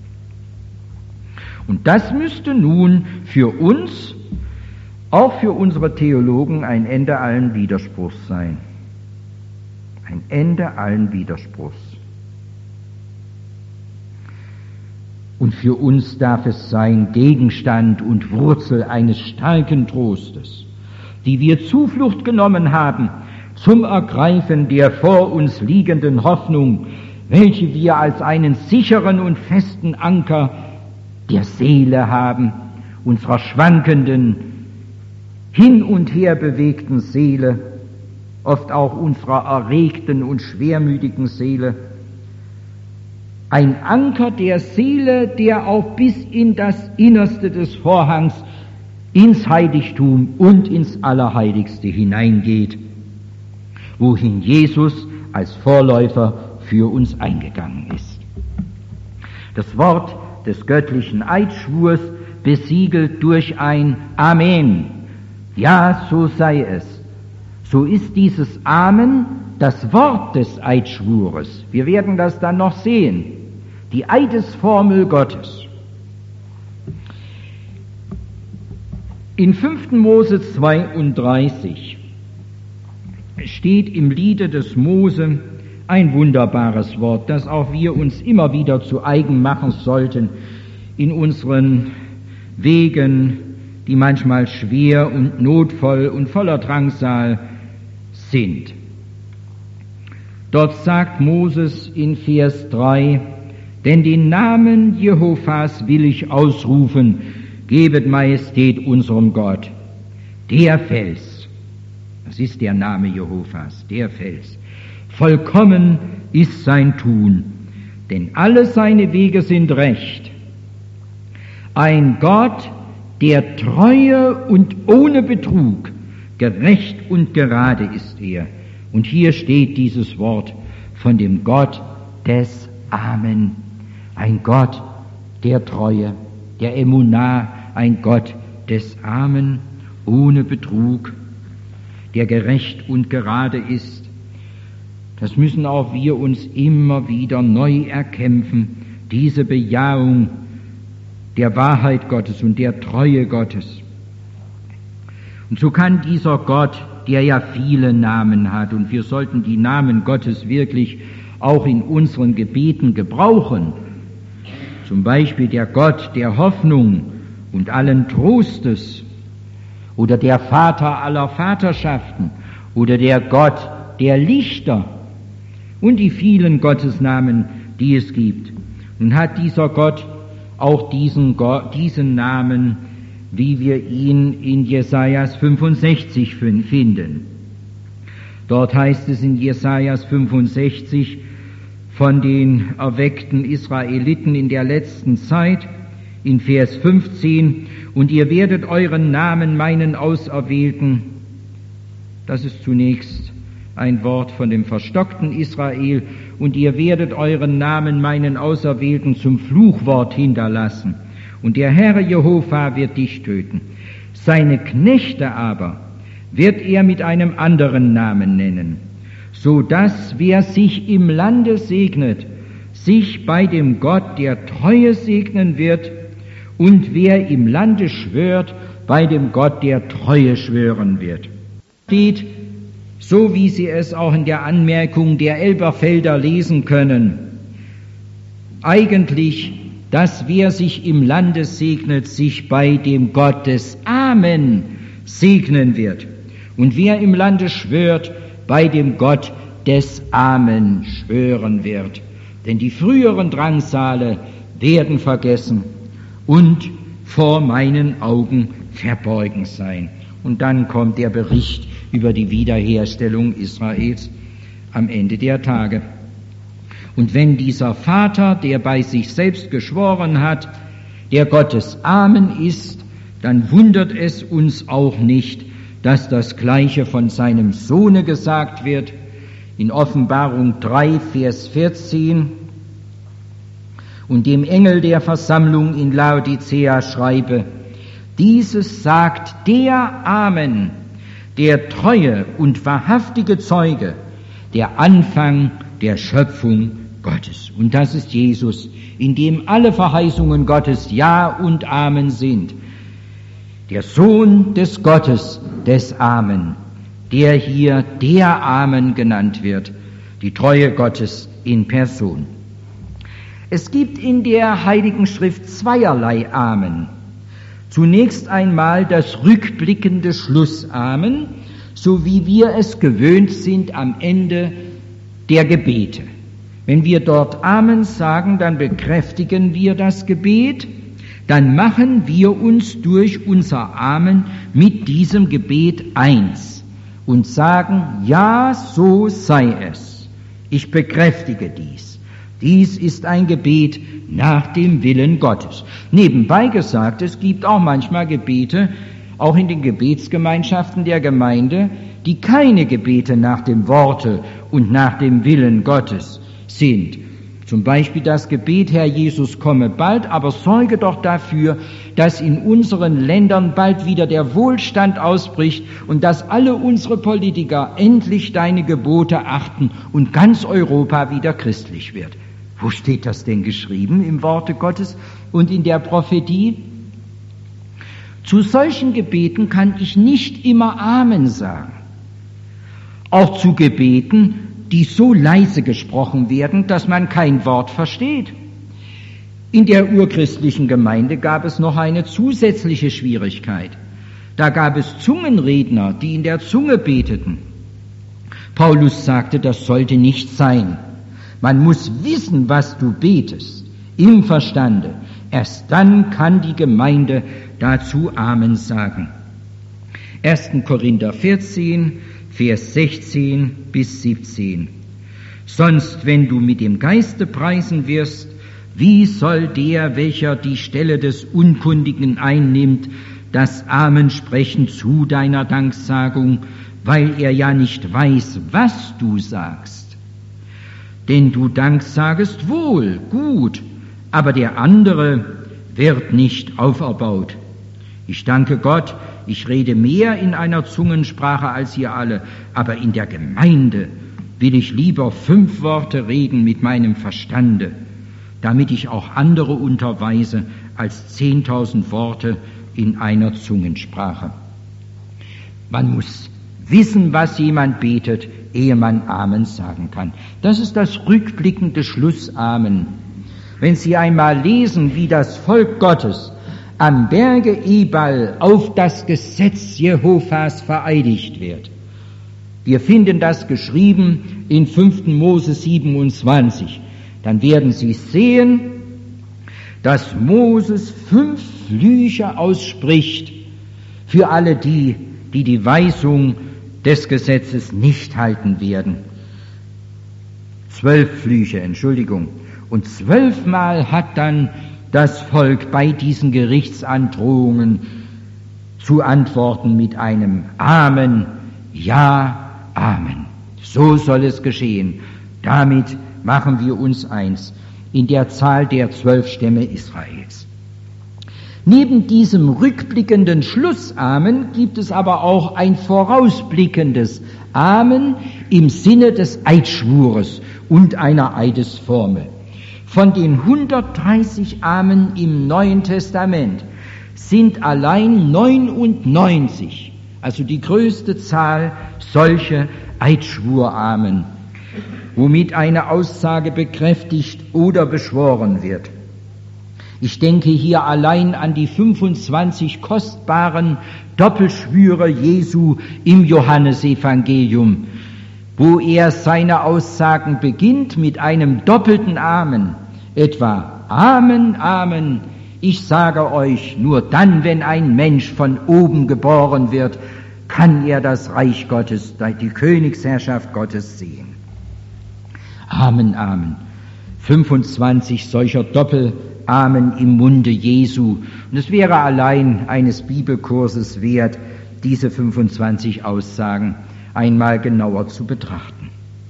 Und das müsste nun für uns, auch für unsere Theologen, ein Ende allen Widerspruchs sein. Ein Ende allen Widerspruchs. Und für uns darf es sein Gegenstand und Wurzel eines starken Trostes, die wir Zuflucht genommen haben zum Ergreifen der vor uns liegenden Hoffnung, welche wir als einen sicheren und festen Anker der Seele haben, unserer schwankenden, hin und her bewegten Seele, oft auch unserer erregten und schwermütigen Seele. Ein Anker der Seele, der auch bis in das Innerste des Vorhangs, ins Heiligtum und ins Allerheiligste hineingeht, wohin Jesus als Vorläufer für uns eingegangen ist. Das Wort des göttlichen Eidschwurs besiegelt durch ein Amen. Ja, so sei es. So ist dieses Amen das Wort des Eidschwures. Wir werden das dann noch sehen. Die Eidesformel Gottes. In fünften Mose zweiunddreißig steht im Liede des Mose ein wunderbares Wort, das auch wir uns immer wieder zu eigen machen sollten in unseren Wegen, die manchmal schwer und notvoll und voller Drangsal sind. Dort sagt Moses in Vers drei, denn den Namen Jehovas will ich ausrufen, gebet Majestät unserem Gott. Der Fels, das ist der Name Jehovas, der Fels. Vollkommen ist sein Tun, denn alle seine Wege sind recht. Ein Gott, der Treue und ohne Betrug, gerecht und gerade ist er. Und hier steht dieses Wort von dem Gott des Amen. Ein Gott der Treue, der Emunah, ein Gott des Amen, ohne Betrug, der gerecht und gerade ist. Das müssen auch wir uns immer wieder neu erkämpfen, diese Bejahung der Wahrheit Gottes und der Treue Gottes. Und so kann dieser Gott, der ja viele Namen hat, und wir sollten die Namen Gottes wirklich auch in unseren Gebeten gebrauchen, zum Beispiel der Gott der Hoffnung und allen Trostes oder der Vater aller Vaterschaften oder der Gott der Lichter und die vielen Gottesnamen, die es gibt. Nun hat dieser Gott auch diesen, Gott, diesen Namen, wie wir ihn in Jesajas fünfundsechzig finden. Dort heißt es in Jesajas fünfundsechzig von den erweckten Israeliten in der letzten Zeit, in Vers fünfzehn, und ihr werdet euren Namen meinen Auserwählten. Das ist zunächst ein Wort von dem verstockten Israel. Und ihr werdet euren Namen meinen Auserwählten zum Fluchwort hinterlassen. Und der Herr Jehova wird dich töten. Seine Knechte aber wird er mit einem anderen Namen nennen, so dass wer sich im Lande segnet, sich bei dem Gott der Treue segnen wird, und wer im Lande schwört, bei dem Gott der Treue schwören wird. Steht, so wie Sie es auch in der Anmerkung der Elberfelder lesen können, eigentlich dass wer sich im Lande segnet, sich bei dem Gott des Amen segnen wird. Und wer im Lande schwört, bei dem Gott des Amen schwören wird. Denn die früheren Drangsale werden vergessen und vor meinen Augen verborgen sein. Und dann kommt der Bericht über die Wiederherstellung Israels am Ende der Tage. Und wenn dieser Vater, der bei sich selbst geschworen hat, der Gott des Amen ist, dann wundert es uns auch nicht, dass das Gleiche von seinem Sohne gesagt wird. In Offenbarung drei, Vers vierzehn, und dem Engel der Versammlung in Laodicea schreibe, dieses sagt der Amen, der treue und wahrhaftige Zeuge, der Anfang der Schöpfung Gottes. Und das ist Jesus, in dem alle Verheißungen Gottes Ja und Amen sind. Der Sohn des Gottes des Amen, der hier der Amen genannt wird, die Treue Gottes in Person. Es gibt in der Heiligen Schrift zweierlei Amen. Zunächst einmal das rückblickende Schlussamen, so wie wir es gewöhnt sind am Ende der Gebete. Wenn wir dort Amen sagen, dann bekräftigen wir das Gebet, dann machen wir uns durch unser Amen mit diesem Gebet eins und sagen, ja, so sei es. Ich bekräftige dies. Dies ist ein Gebet nach dem Willen Gottes. Nebenbei gesagt, es gibt auch manchmal Gebete, auch in den Gebetsgemeinschaften der Gemeinde, die keine Gebete nach dem Worte und nach dem Willen Gottes sind. Zum Beispiel das Gebet, Herr Jesus, komme bald, aber sorge doch dafür, dass in unseren Ländern bald wieder der Wohlstand ausbricht und dass alle unsere Politiker endlich deine Gebote achten und ganz Europa wieder christlich wird. Wo steht das denn geschrieben im Worte Gottes und in der Prophetie? Zu solchen Gebeten kann ich nicht immer Amen sagen. Auch zu Gebeten, die so leise gesprochen werden, dass man kein Wort versteht. In der urchristlichen Gemeinde gab es noch eine zusätzliche Schwierigkeit. Da gab es Zungenredner, die in der Zunge beteten. Paulus sagte, das sollte nicht sein. Man muss wissen, was du betest, im Verstande. Erst dann kann die Gemeinde dazu Amen sagen. erster Korinther vierzehn, Vers sechzehn bis siebzehn. Sonst, wenn du mit dem Geiste preisen wirst, wie soll der, welcher die Stelle des Unkundigen einnimmt, das Amen sprechen zu deiner Danksagung, weil er ja nicht weiß, was du sagst? Denn du danksagest wohl, gut, aber der andere wird nicht auferbaut. Ich danke Gott, ich rede mehr in einer Zungensprache als ihr alle, aber in der Gemeinde will ich lieber fünf Worte reden mit meinem Verstande, damit ich auch andere unterweise als zehntausend Worte in einer Zungensprache. Man muss wissen, was jemand betet, ehe man Amen sagen kann. Das ist das rückblickende Schlussamen. Wenn Sie einmal lesen, wie das Volk Gottes am Berge Ebal auf das Gesetz Jehovas vereidigt wird. Wir finden das geschrieben in fünften Mose siebenundzwanzig. Dann werden Sie sehen, dass Moses fünf Flüche ausspricht für alle die, die die Weisung des Gesetzes nicht halten werden. Zwölf Flüche, Entschuldigung. Und zwölfmal hat dann das Volk bei diesen Gerichtsandrohungen zu antworten mit einem Amen, ja, Amen. So soll es geschehen. Damit machen wir uns eins in der Zahl der zwölf Stämme Israels. Neben diesem rückblickenden Schlussamen gibt es aber auch ein vorausblickendes Amen im Sinne des Eidschwures und einer Eidesformel. Von den hundertdreißig Amen im Neuen Testament sind allein neunundneunzig, also die größte Zahl, solche Eidschwuramen, womit eine Aussage bekräftigt oder beschworen wird. Ich denke hier allein an die fünfundzwanzig kostbaren Doppelschwüre Jesu im Johannesevangelium, wo er seine Aussagen beginnt mit einem doppelten Amen, etwa Amen, Amen, ich sage euch, nur dann, wenn ein Mensch von oben geboren wird, kann er das Reich Gottes, die Königsherrschaft Gottes sehen. Amen, Amen. fünfundzwanzig solcher Doppelamen im Munde Jesu. Und es wäre allein eines Bibelkurses wert, diese fünfundzwanzig Aussagen einmal genauer zu betrachten.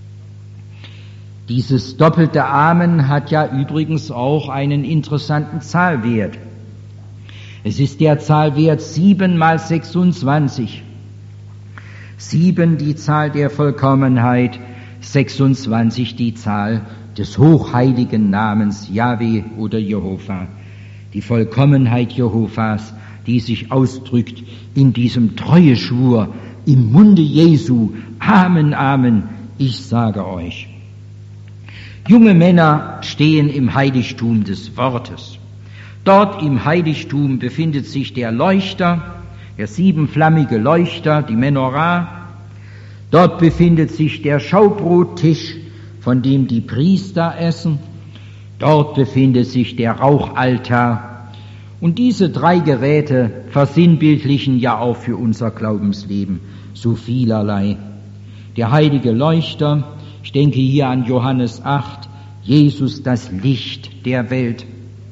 Dieses doppelte Amen hat ja übrigens auch einen interessanten Zahlwert. Es ist der Zahlwert sieben mal sechsundzwanzig. Sieben die Zahl der Vollkommenheit, sechsundzwanzig die Zahl des hochheiligen Namens Jahwe oder Jehova. Die Vollkommenheit Jehovas, die sich ausdrückt in diesem Treueschwur im Munde Jesu. Amen, Amen, ich sage euch. Junge Männer stehen im Heiligtum des Wortes. Dort im Heiligtum befindet sich der Leuchter, der siebenflammige Leuchter, die Menorah. Dort befindet sich der Schaubrottisch, von dem die Priester essen. Dort befindet sich der Rauchaltar. Und diese drei Geräte versinnbildlichen ja auch für unser Glaubensleben so vielerlei. Der heilige Leuchter, ich denke hier an Johannes acht, Jesus das Licht der Welt.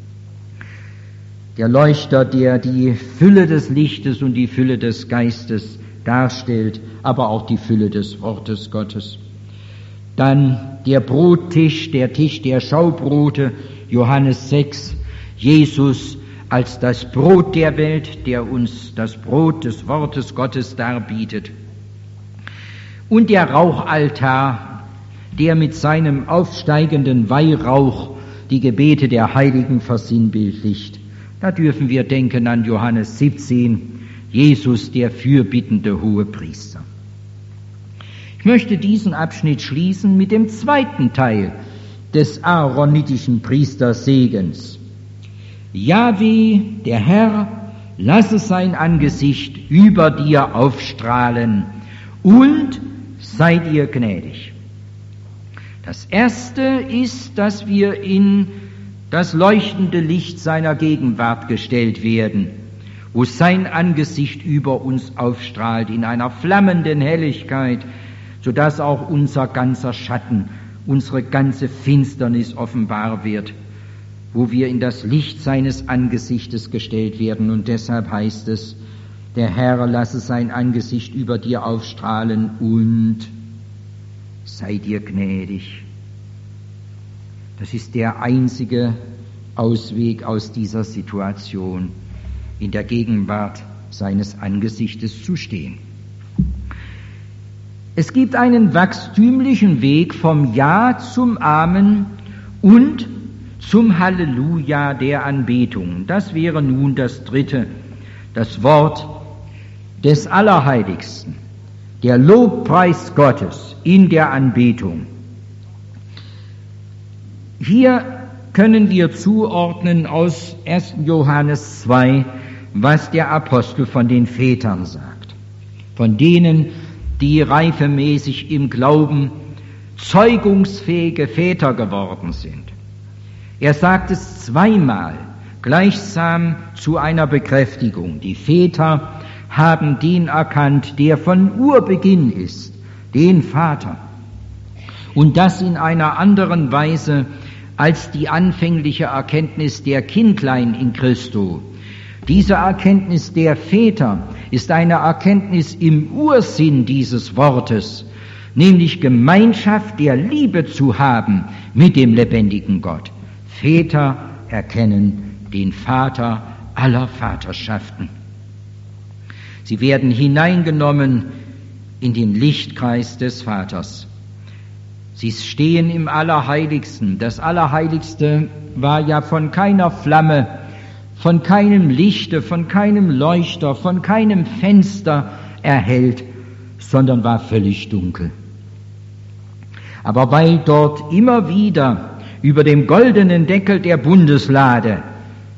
Der Leuchter, der die Fülle des Lichtes und die Fülle des Geistes darstellt, aber auch die Fülle des Wortes Gottes. Dann der Brottisch, der Tisch der Schaubrote, Johannes sechs, Jesus als das Brot der Welt, der uns das Brot des Wortes Gottes darbietet. Und der Rauchaltar, der mit seinem aufsteigenden Weihrauch die Gebete der Heiligen versinnbildlicht. Da dürfen wir denken an Johannes siebzehn, Jesus, der fürbittende Hohepriester. Ich möchte diesen Abschnitt schließen mit dem zweiten Teil des aaronitischen Priestersegens. Jahwe, der Herr, lasse sein Angesicht über dir aufstrahlen und sei dir gnädig. Das Erste ist, dass wir in das leuchtende Licht seiner Gegenwart gestellt werden, wo sein Angesicht über uns aufstrahlt in einer flammenden Helligkeit, sodass auch unser ganzer Schatten, unsere ganze Finsternis offenbar wird, wo wir in das Licht seines Angesichtes gestellt werden. Und deshalb heißt es, der Herr lasse sein Angesicht über dir aufstrahlen und sei dir gnädig. Das ist der einzige Ausweg aus dieser Situation, in der Gegenwart seines Angesichtes zu stehen. Es gibt einen wachstümlichen Weg vom Ja zum Amen und zum Halleluja der Anbetung. Das wäre nun das dritte, das Wort des Allerheiligsten, der Lobpreis Gottes in der Anbetung. Hier können wir zuordnen aus ersten Johannes zwei, was der Apostel von den Vätern sagt, von denen, die reifemäßig im Glauben zeugungsfähige Väter geworden sind. Er sagt es zweimal, gleichsam zu einer Bekräftigung. Die Väter haben den erkannt, der von Urbeginn ist, den Vater. Und das in einer anderen Weise als die anfängliche Erkenntnis der Kindlein in Christo. Diese Erkenntnis der Väter ist eine Erkenntnis im Ursinn dieses Wortes, nämlich Gemeinschaft der Liebe zu haben mit dem lebendigen Gott. Väter erkennen den Vater aller Vaterschaften. Sie werden hineingenommen in den Lichtkreis des Vaters. Sie stehen im Allerheiligsten. Das Allerheiligste war ja von keiner Flamme, von keinem Lichte, von keinem Leuchter, von keinem Fenster erhellt, sondern war völlig dunkel. Aber weil dort immer wieder über dem goldenen Deckel der Bundeslade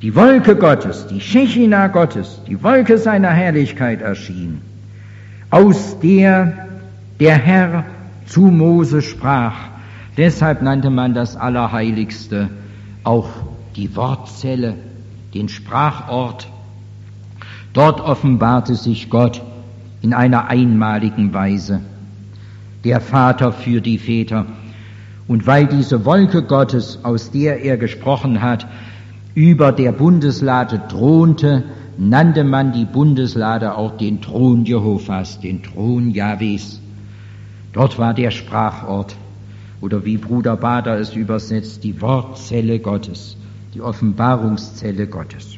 die Wolke Gottes, die Shechina Gottes, die Wolke seiner Herrlichkeit erschien, aus der der Herr zu Mose sprach. Deshalb nannte man das Allerheiligste auch die Wortzelle, den Sprachort. Dort offenbarte sich Gott in einer einmaligen Weise, der Vater für die Väter. Und weil diese Wolke Gottes, aus der er gesprochen hat, über der Bundeslade thronte, nannte man die Bundeslade auch den Thron Jehovas, den Thron Jahwes. Dort war der Sprachort, oder wie Bruder Bader es übersetzt, die Wortzelle Gottes, die Offenbarungszelle Gottes.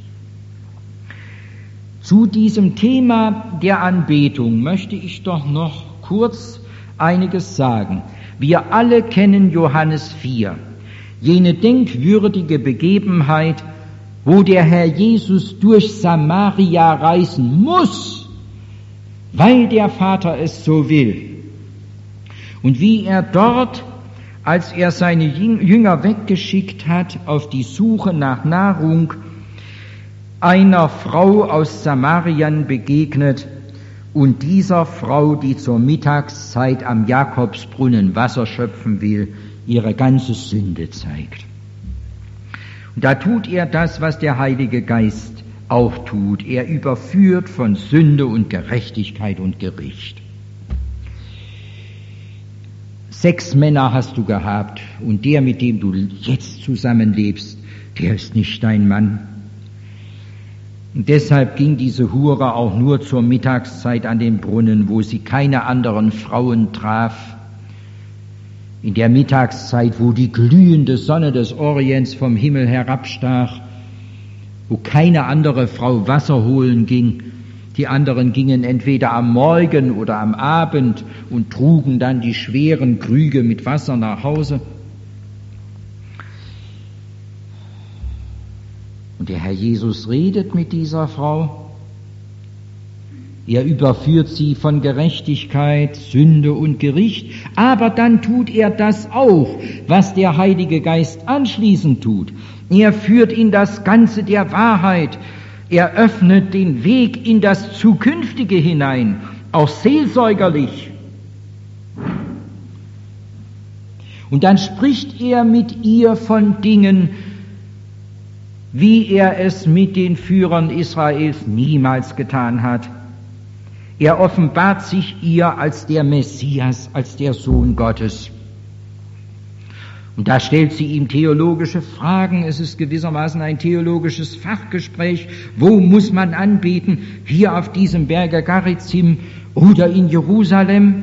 Zu diesem Thema der Anbetung möchte ich doch noch kurz einiges sagen. Wir alle kennen Johannes vier, jene denkwürdige Begebenheit, wo der Herr Jesus durch Samaria reisen muss, weil der Vater es so will. Und wie er dort, als er seine Jünger weggeschickt hat auf die Suche nach Nahrung, einer Frau aus Samarien begegnet und dieser Frau, die zur Mittagszeit am Jakobsbrunnen Wasser schöpfen will, ihre ganze Sünde zeigt. Und da tut er das, was der Heilige Geist auch tut. Er überführt von Sünde und Gerechtigkeit und Gericht. Sechs Männer hast du gehabt und der, mit dem du jetzt zusammenlebst, der ist nicht dein Mann. Und deshalb ging diese Hure auch nur zur Mittagszeit an den Brunnen, wo sie keine anderen Frauen traf. In der Mittagszeit, wo die glühende Sonne des Orients vom Himmel herabstach, wo keine andere Frau Wasser holen ging. Die anderen gingen entweder am Morgen oder am Abend und trugen dann die schweren Krüge mit Wasser nach Hause. Und der Herr Jesus redet mit dieser Frau. Er überführt sie von Gerechtigkeit, Sünde und Gericht, aber dann tut er das auch, was der Heilige Geist anschließend tut. Er führt in das Ganze der Wahrheit. Er öffnet den Weg in das Zukünftige hinein, auch seelsorgerlich. Und dann spricht er mit ihr von Dingen, wie er es mit den Führern Israels niemals getan hat. Er offenbart sich ihr als der Messias, als der Sohn Gottes. Und da stellt sie ihm theologische Fragen. Es ist gewissermaßen ein theologisches Fachgespräch. Wo muss man anbeten? Hier auf diesem Berge Garizim oder in Jerusalem?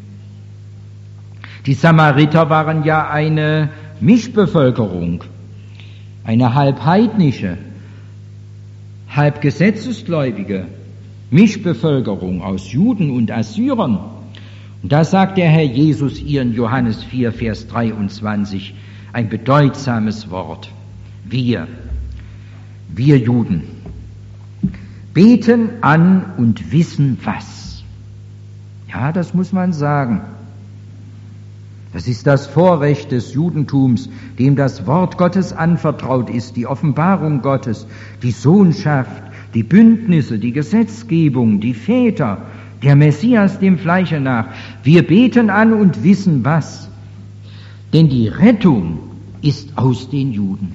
Die Samariter waren ja eine Mischbevölkerung, eine halb heidnische, halb gesetzesgläubige Mischbevölkerung aus Juden und Assyrern. Und da sagt der Herr Jesus ihr in Johannes vier, Vers dreiundzwanzig ein bedeutsames Wort. Wir, wir Juden, beten an und wissen was. Ja, das muss man sagen. Das ist das Vorrecht des Judentums, dem das Wort Gottes anvertraut ist, die Offenbarung Gottes, die Sohnschaft, die Bündnisse, die Gesetzgebung, die Väter, der Messias dem Fleische nach. Wir beten an und wissen was. Denn die Rettung ist aus den Juden.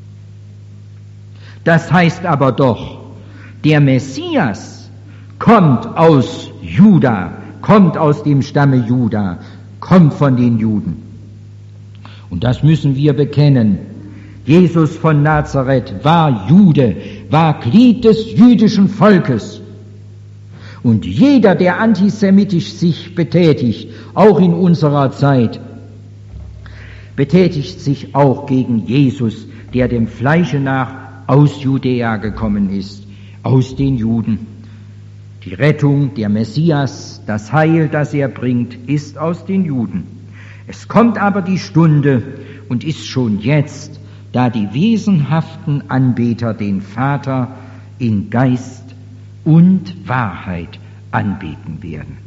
Das heißt aber doch, der Messias kommt aus Juda, kommt aus dem Stamme Juda, kommt von den Juden. Und das müssen wir bekennen. Jesus von Nazareth war Jude, war Glied des jüdischen Volkes. Und jeder, der antisemitisch sich betätigt, auch in unserer Zeit, betätigt sich auch gegen Jesus, der dem Fleische nach aus Judäa gekommen ist, aus den Juden. Die Rettung, der Messias, das Heil, das er bringt, ist aus den Juden. Es kommt aber die Stunde und ist schon jetzt, da die wesenhaften Anbeter den Vater in Geist und Wahrheit anbeten werden.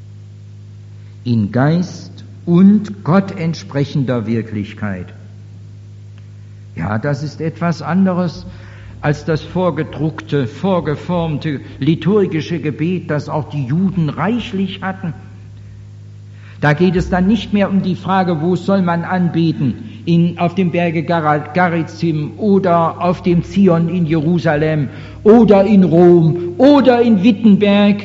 In Geist und Gott entsprechender Wirklichkeit. Ja, das ist etwas anderes als das vorgedruckte, vorgeformte liturgische Gebet, das auch die Juden reichlich hatten. Da geht es dann nicht mehr um die Frage, wo soll man anbeten, in, auf dem Berge Garizim oder auf dem Zion in Jerusalem oder in Rom oder in Wittenberg,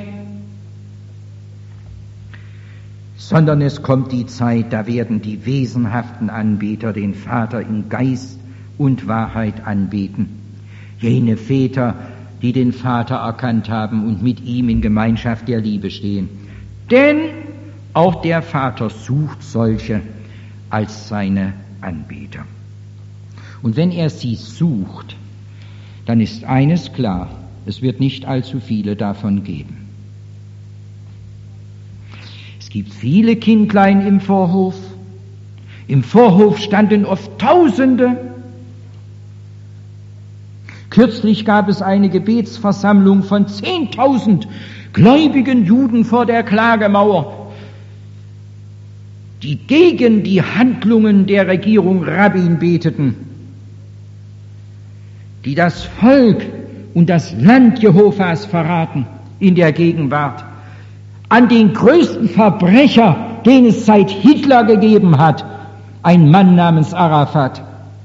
sondern es kommt die Zeit, da werden die wesenhaften Anbeter den Vater in Geist und Wahrheit anbeten. Jene Väter, die den Vater erkannt haben und mit ihm in Gemeinschaft der Liebe stehen. Denn auch der Vater sucht solche als seine Anbeter. Und wenn er sie sucht, dann ist eines klar, es wird nicht allzu viele davon geben. Es gibt viele Kindlein im Vorhof. Im Vorhof standen oft Tausende. Kürzlich gab es eine Gebetsversammlung von zehntausend gläubigen Juden vor der Klagemauer, die gegen die Handlungen der Regierung Rabin beteten, die das Volk und das Land Jehovas verraten in der Gegenwart, an den größten Verbrecher, den es seit Hitler gegeben hat, ein Mann namens Arafat,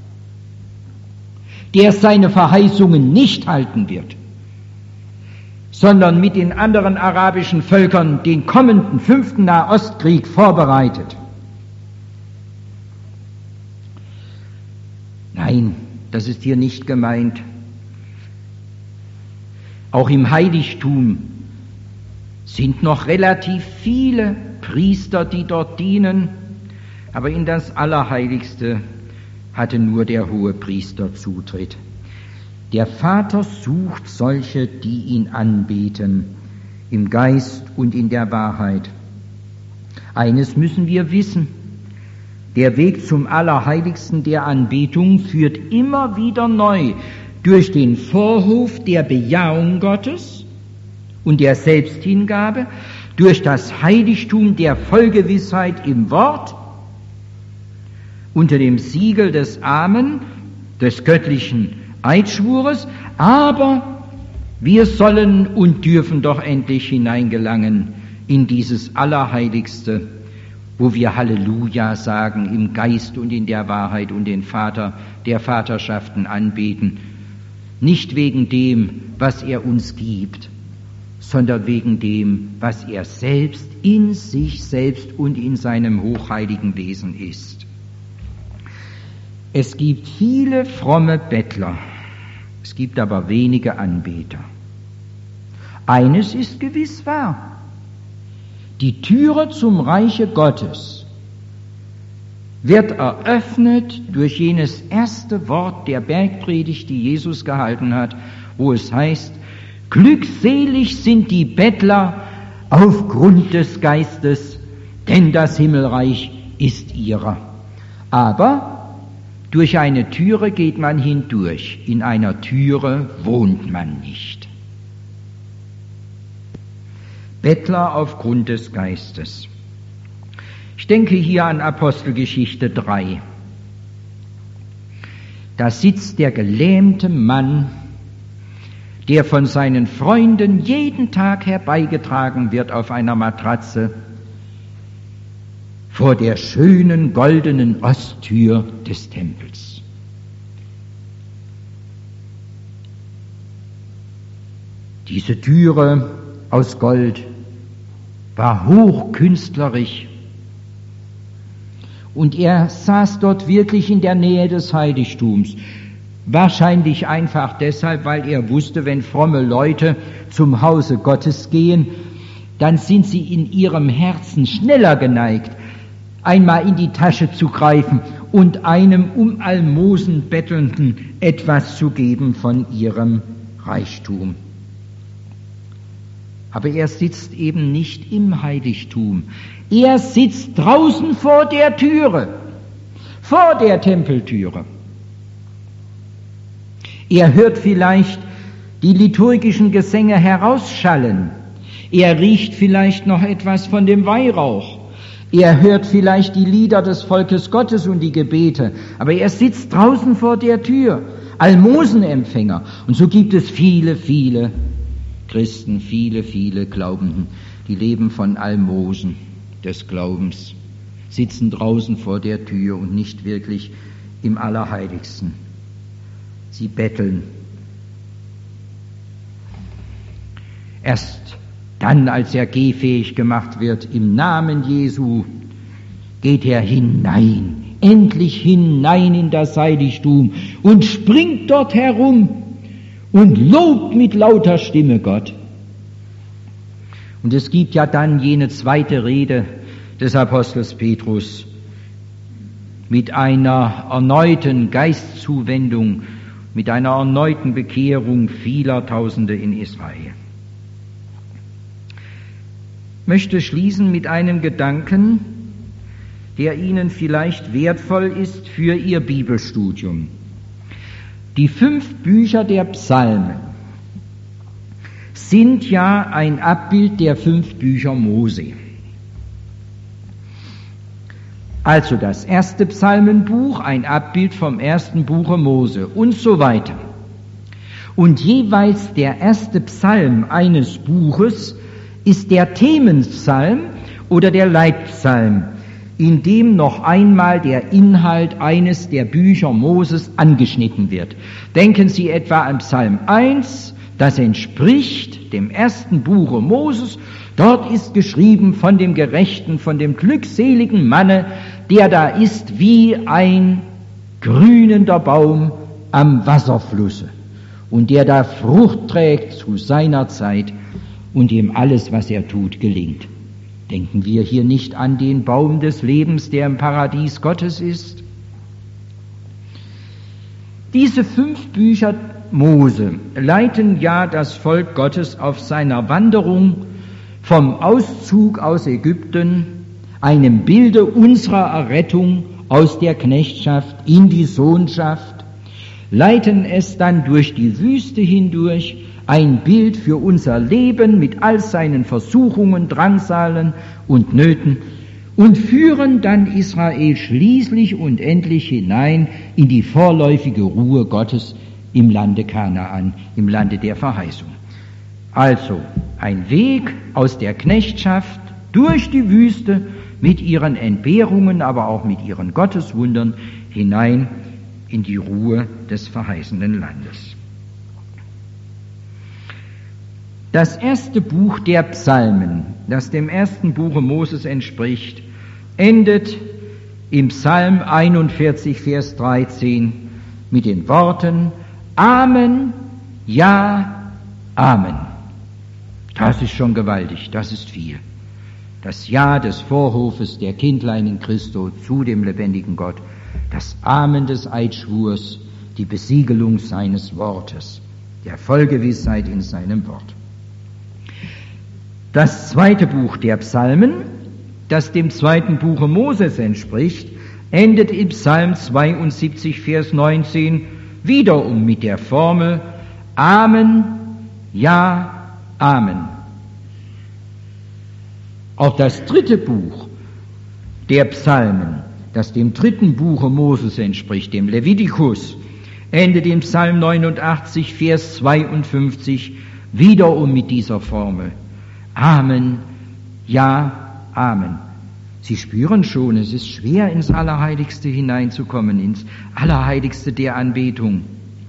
der seine Verheißungen nicht halten wird, sondern mit den anderen arabischen Völkern den kommenden fünften Nahostkrieg vorbereitet. Nein, das ist hier nicht gemeint. Auch im Heiligtum sind noch relativ viele Priester, die dort dienen, aber in das Allerheiligste hatte nur der Hohepriester Zutritt. Der Vater sucht solche, die ihn anbeten, im Geist und in der Wahrheit. Eines müssen wir wissen: Der Weg zum Allerheiligsten der Anbetung führt immer wieder neu durch den Vorhof der Bejahung Gottes und der Selbsthingabe, durch das Heiligtum der Vollgewissheit im Wort, unter dem Siegel des Amen, des göttlichen Eidschwures, aber wir sollen und dürfen doch endlich hineingelangen in dieses Allerheiligste, wo wir Halleluja sagen, im Geist und in der Wahrheit und den Vater der Vaterschaften anbeten, nicht wegen dem, was er uns gibt, sondern wegen dem, was er selbst in sich selbst und in seinem hochheiligen Wesen ist. Es gibt viele fromme Bettler, es gibt aber wenige Anbeter. Eines ist gewiss wahr: Die Türe zum Reiche Gottes wird eröffnet durch jenes erste Wort der Bergpredigt, die Jesus gehalten hat, wo es heißt: Glückselig sind die Bettler aufgrund des Geistes, denn das Himmelreich ist ihrer. Aber durch eine Türe geht man hindurch, in einer Türe wohnt man nicht. Bettler aufgrund des Geistes. Ich denke hier an Apostelgeschichte drei. Da sitzt der gelähmte Mann, der von seinen Freunden jeden Tag herbeigetragen wird auf einer Matratze, vor der schönen goldenen Osttür des Tempels. Diese Türe aus Gold war hochkünstlerisch und er saß dort wirklich in der Nähe des Heiligtums. Wahrscheinlich einfach deshalb, weil er wusste, wenn fromme Leute zum Hause Gottes gehen, dann sind sie in ihrem Herzen schneller geneigt, einmal in die Tasche zu greifen und einem um Almosen Bettelnden etwas zu geben von ihrem Reichtum. Aber er sitzt eben nicht im Heiligtum. Er sitzt draußen vor der Türe, vor der Tempeltüre. Er hört vielleicht die liturgischen Gesänge herausschallen. Er riecht vielleicht noch etwas von dem Weihrauch. Er hört vielleicht die Lieder des Volkes Gottes und die Gebete. Aber er sitzt draußen vor der Tür. Almosenempfänger. Und so gibt es viele, viele Christen, viele, viele Glaubenden, die leben von Almosen des Glaubens, sitzen draußen vor der Tür und nicht wirklich im Allerheiligsten. Sie betteln. Erst dann, als er gehfähig gemacht wird, im Namen Jesu, geht er hinein, endlich hinein in das Heiligtum und springt dort herum und lobt mit lauter Stimme Gott. Und es gibt ja dann jene zweite Rede des Apostels Petrus mit einer erneuten Geistzuwendung, mit einer erneuten Bekehrung vieler Tausende in Israel. Ich möchte schließen mit einem Gedanken, der Ihnen vielleicht wertvoll ist für Ihr Bibelstudium. Die fünf Bücher der Psalmen sind ja ein Abbild der fünf Bücher Mose. Also das erste Psalmenbuch, ein Abbild vom ersten Buche Mose und so weiter. Und jeweils der erste Psalm eines Buches ist der Themenpsalm oder der Leitpsalm, in dem noch einmal der Inhalt eines der Bücher Moses angeschnitten wird. Denken Sie etwa an Psalm eins, das entspricht dem ersten Buche Moses. Dort ist geschrieben von dem Gerechten, von dem glückseligen Manne, der da ist wie ein grünender Baum am Wasserflusse und der da Frucht trägt zu seiner Zeit und ihm alles, was er tut, gelingt. Denken wir hier nicht an den Baum des Lebens, der im Paradies Gottes ist? Diese fünf Bücher Mose leiten ja das Volk Gottes auf seiner Wanderung vom Auszug aus Ägypten, einem Bilde unserer Errettung aus der Knechtschaft in die Sohnschaft, leiten es dann durch die Wüste hindurch, ein Bild für unser Leben mit all seinen Versuchungen, Drangsalen und Nöten, und führen dann Israel schließlich und endlich hinein in die vorläufige Ruhe Gottes im Lande Kanaan, im Lande der Verheißung. Also ein Weg aus der Knechtschaft durch die Wüste mit ihren Entbehrungen, aber auch mit ihren Gotteswundern hinein in die Ruhe des verheißenen Landes. Das erste Buch der Psalmen, das dem ersten Buche Moses entspricht, endet im Psalm einundvierzig, Vers dreizehn mit den Worten Amen, ja, Amen. Das ist schon gewaltig, das ist viel. Das Ja des Vorhofes der Kindlein in Christo zu dem lebendigen Gott, das Amen des Eidschwurs, die Besiegelung seines Wortes, der Vollgewissheit in seinem Wort. Das zweite Buch der Psalmen, das dem zweiten Buche Moses entspricht, endet im Psalm zweiundsiebzig, Vers neunzehn, wiederum mit der Formel Amen, ja, Amen. Auch das dritte Buch der Psalmen, das dem dritten Buche Moses entspricht, dem Levitikus, endet im Psalm neunundachtzig, Vers zweiundfünfzig, wiederum mit dieser Formel Amen, ja, Amen. Sie spüren schon, es ist schwer, ins Allerheiligste hineinzukommen, ins Allerheiligste der Anbetung.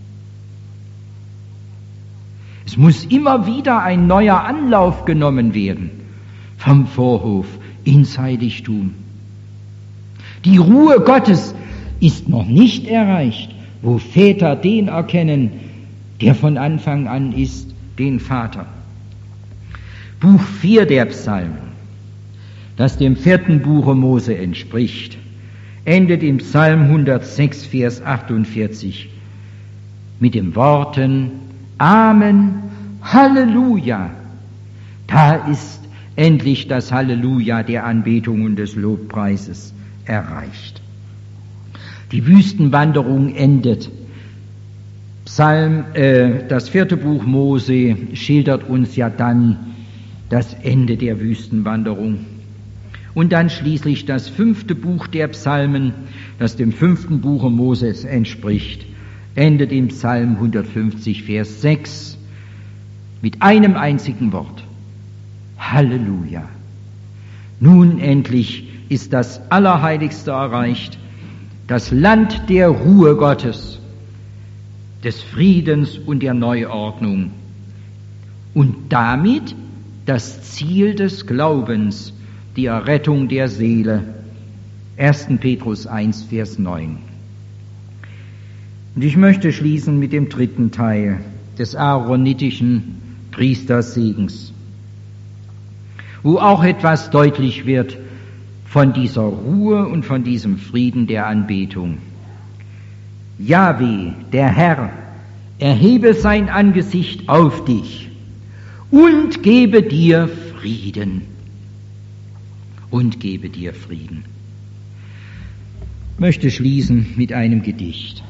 Es muss immer wieder ein neuer Anlauf genommen werden, vom Vorhof ins Heiligtum. Die Ruhe Gottes ist noch nicht erreicht, wo Väter den erkennen, der von Anfang an ist, den Vater. Buch vier der Psalmen, das dem vierten Buche Mose entspricht, endet im Psalm hundertsechs, Vers achtundvierzig mit den Worten Amen, Halleluja. Da ist endlich das Halleluja der Anbetung und des Lobpreises erreicht. Die Wüstenwanderung endet. Psalm, äh, das vierte Buch Mose schildert uns ja dann das Ende der Wüstenwanderung. Und dann schließlich das fünfte Buch der Psalmen, das dem fünften Buche Moses entspricht, endet im Psalm hundertfünfzig, Vers sechs mit einem einzigen Wort. Halleluja! Nun endlich ist das Allerheiligste erreicht, das Land der Ruhe Gottes, des Friedens und der Neuordnung und damit das Ziel des Glaubens, die Errettung der Seele. erster Petrus eins, Vers neun. Und ich möchte schließen mit dem dritten Teil des aaronitischen Priestersegens, wo auch etwas deutlich wird von dieser Ruhe und von diesem Frieden der Anbetung. Jahwe, der Herr, erhebe sein Angesicht auf dich und gebe dir Frieden. Und gebe dir Frieden. Ich möchte schließen mit einem Gedicht.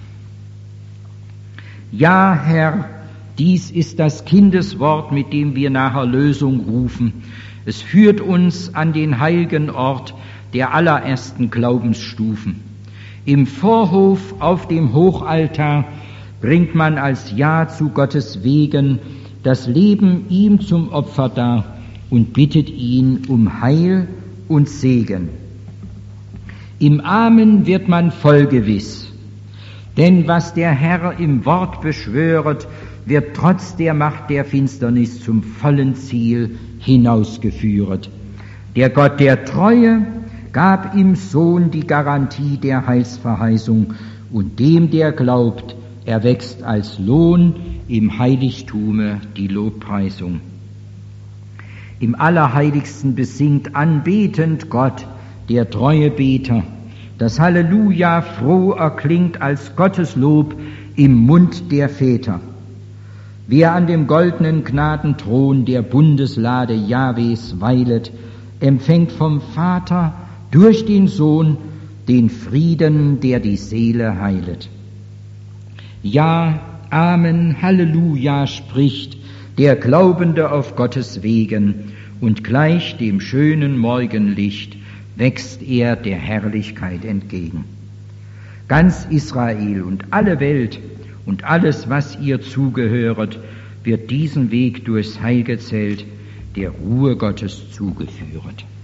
Ja, Herr, dies ist das Kindeswort, mit dem wir nach Erlösung rufen. Es führt uns an den heiligen Ort der allerersten Glaubensstufen. Im Vorhof auf dem Hochaltar bringt man als Ja zu Gottes Wegen das Leben ihm zum Opfer dar und bittet ihn um Heil und Segen. Im Amen wird man vollgewiss, denn was der Herr im Wort beschwöret, wird trotz der Macht der Finsternis zum vollen Ziel hinausgeführet. Der Gott der Treue gab im Sohn die Garantie der Heilsverheißung, und dem, der glaubt, erwächst als Lohn im Heiligtume die Lobpreisung. Im Allerheiligsten besingt anbetend Gott, der treue Beter. Das Halleluja froh erklingt als Gottes Lob im Mund der Väter. Wer an dem goldenen Gnadenthron der Bundeslade Jahwes weilet, empfängt vom Vater durch den Sohn den Frieden, der die Seele heilet. Ja, Amen, Halleluja spricht der Glaubende auf Gottes Wegen, und gleich dem schönen Morgenlicht wächst er der Herrlichkeit entgegen. Ganz Israel und alle Welt und alles, was ihr zugehöret, wird diesen Weg durchs Heilige Zelt der Ruhe Gottes zugeführet.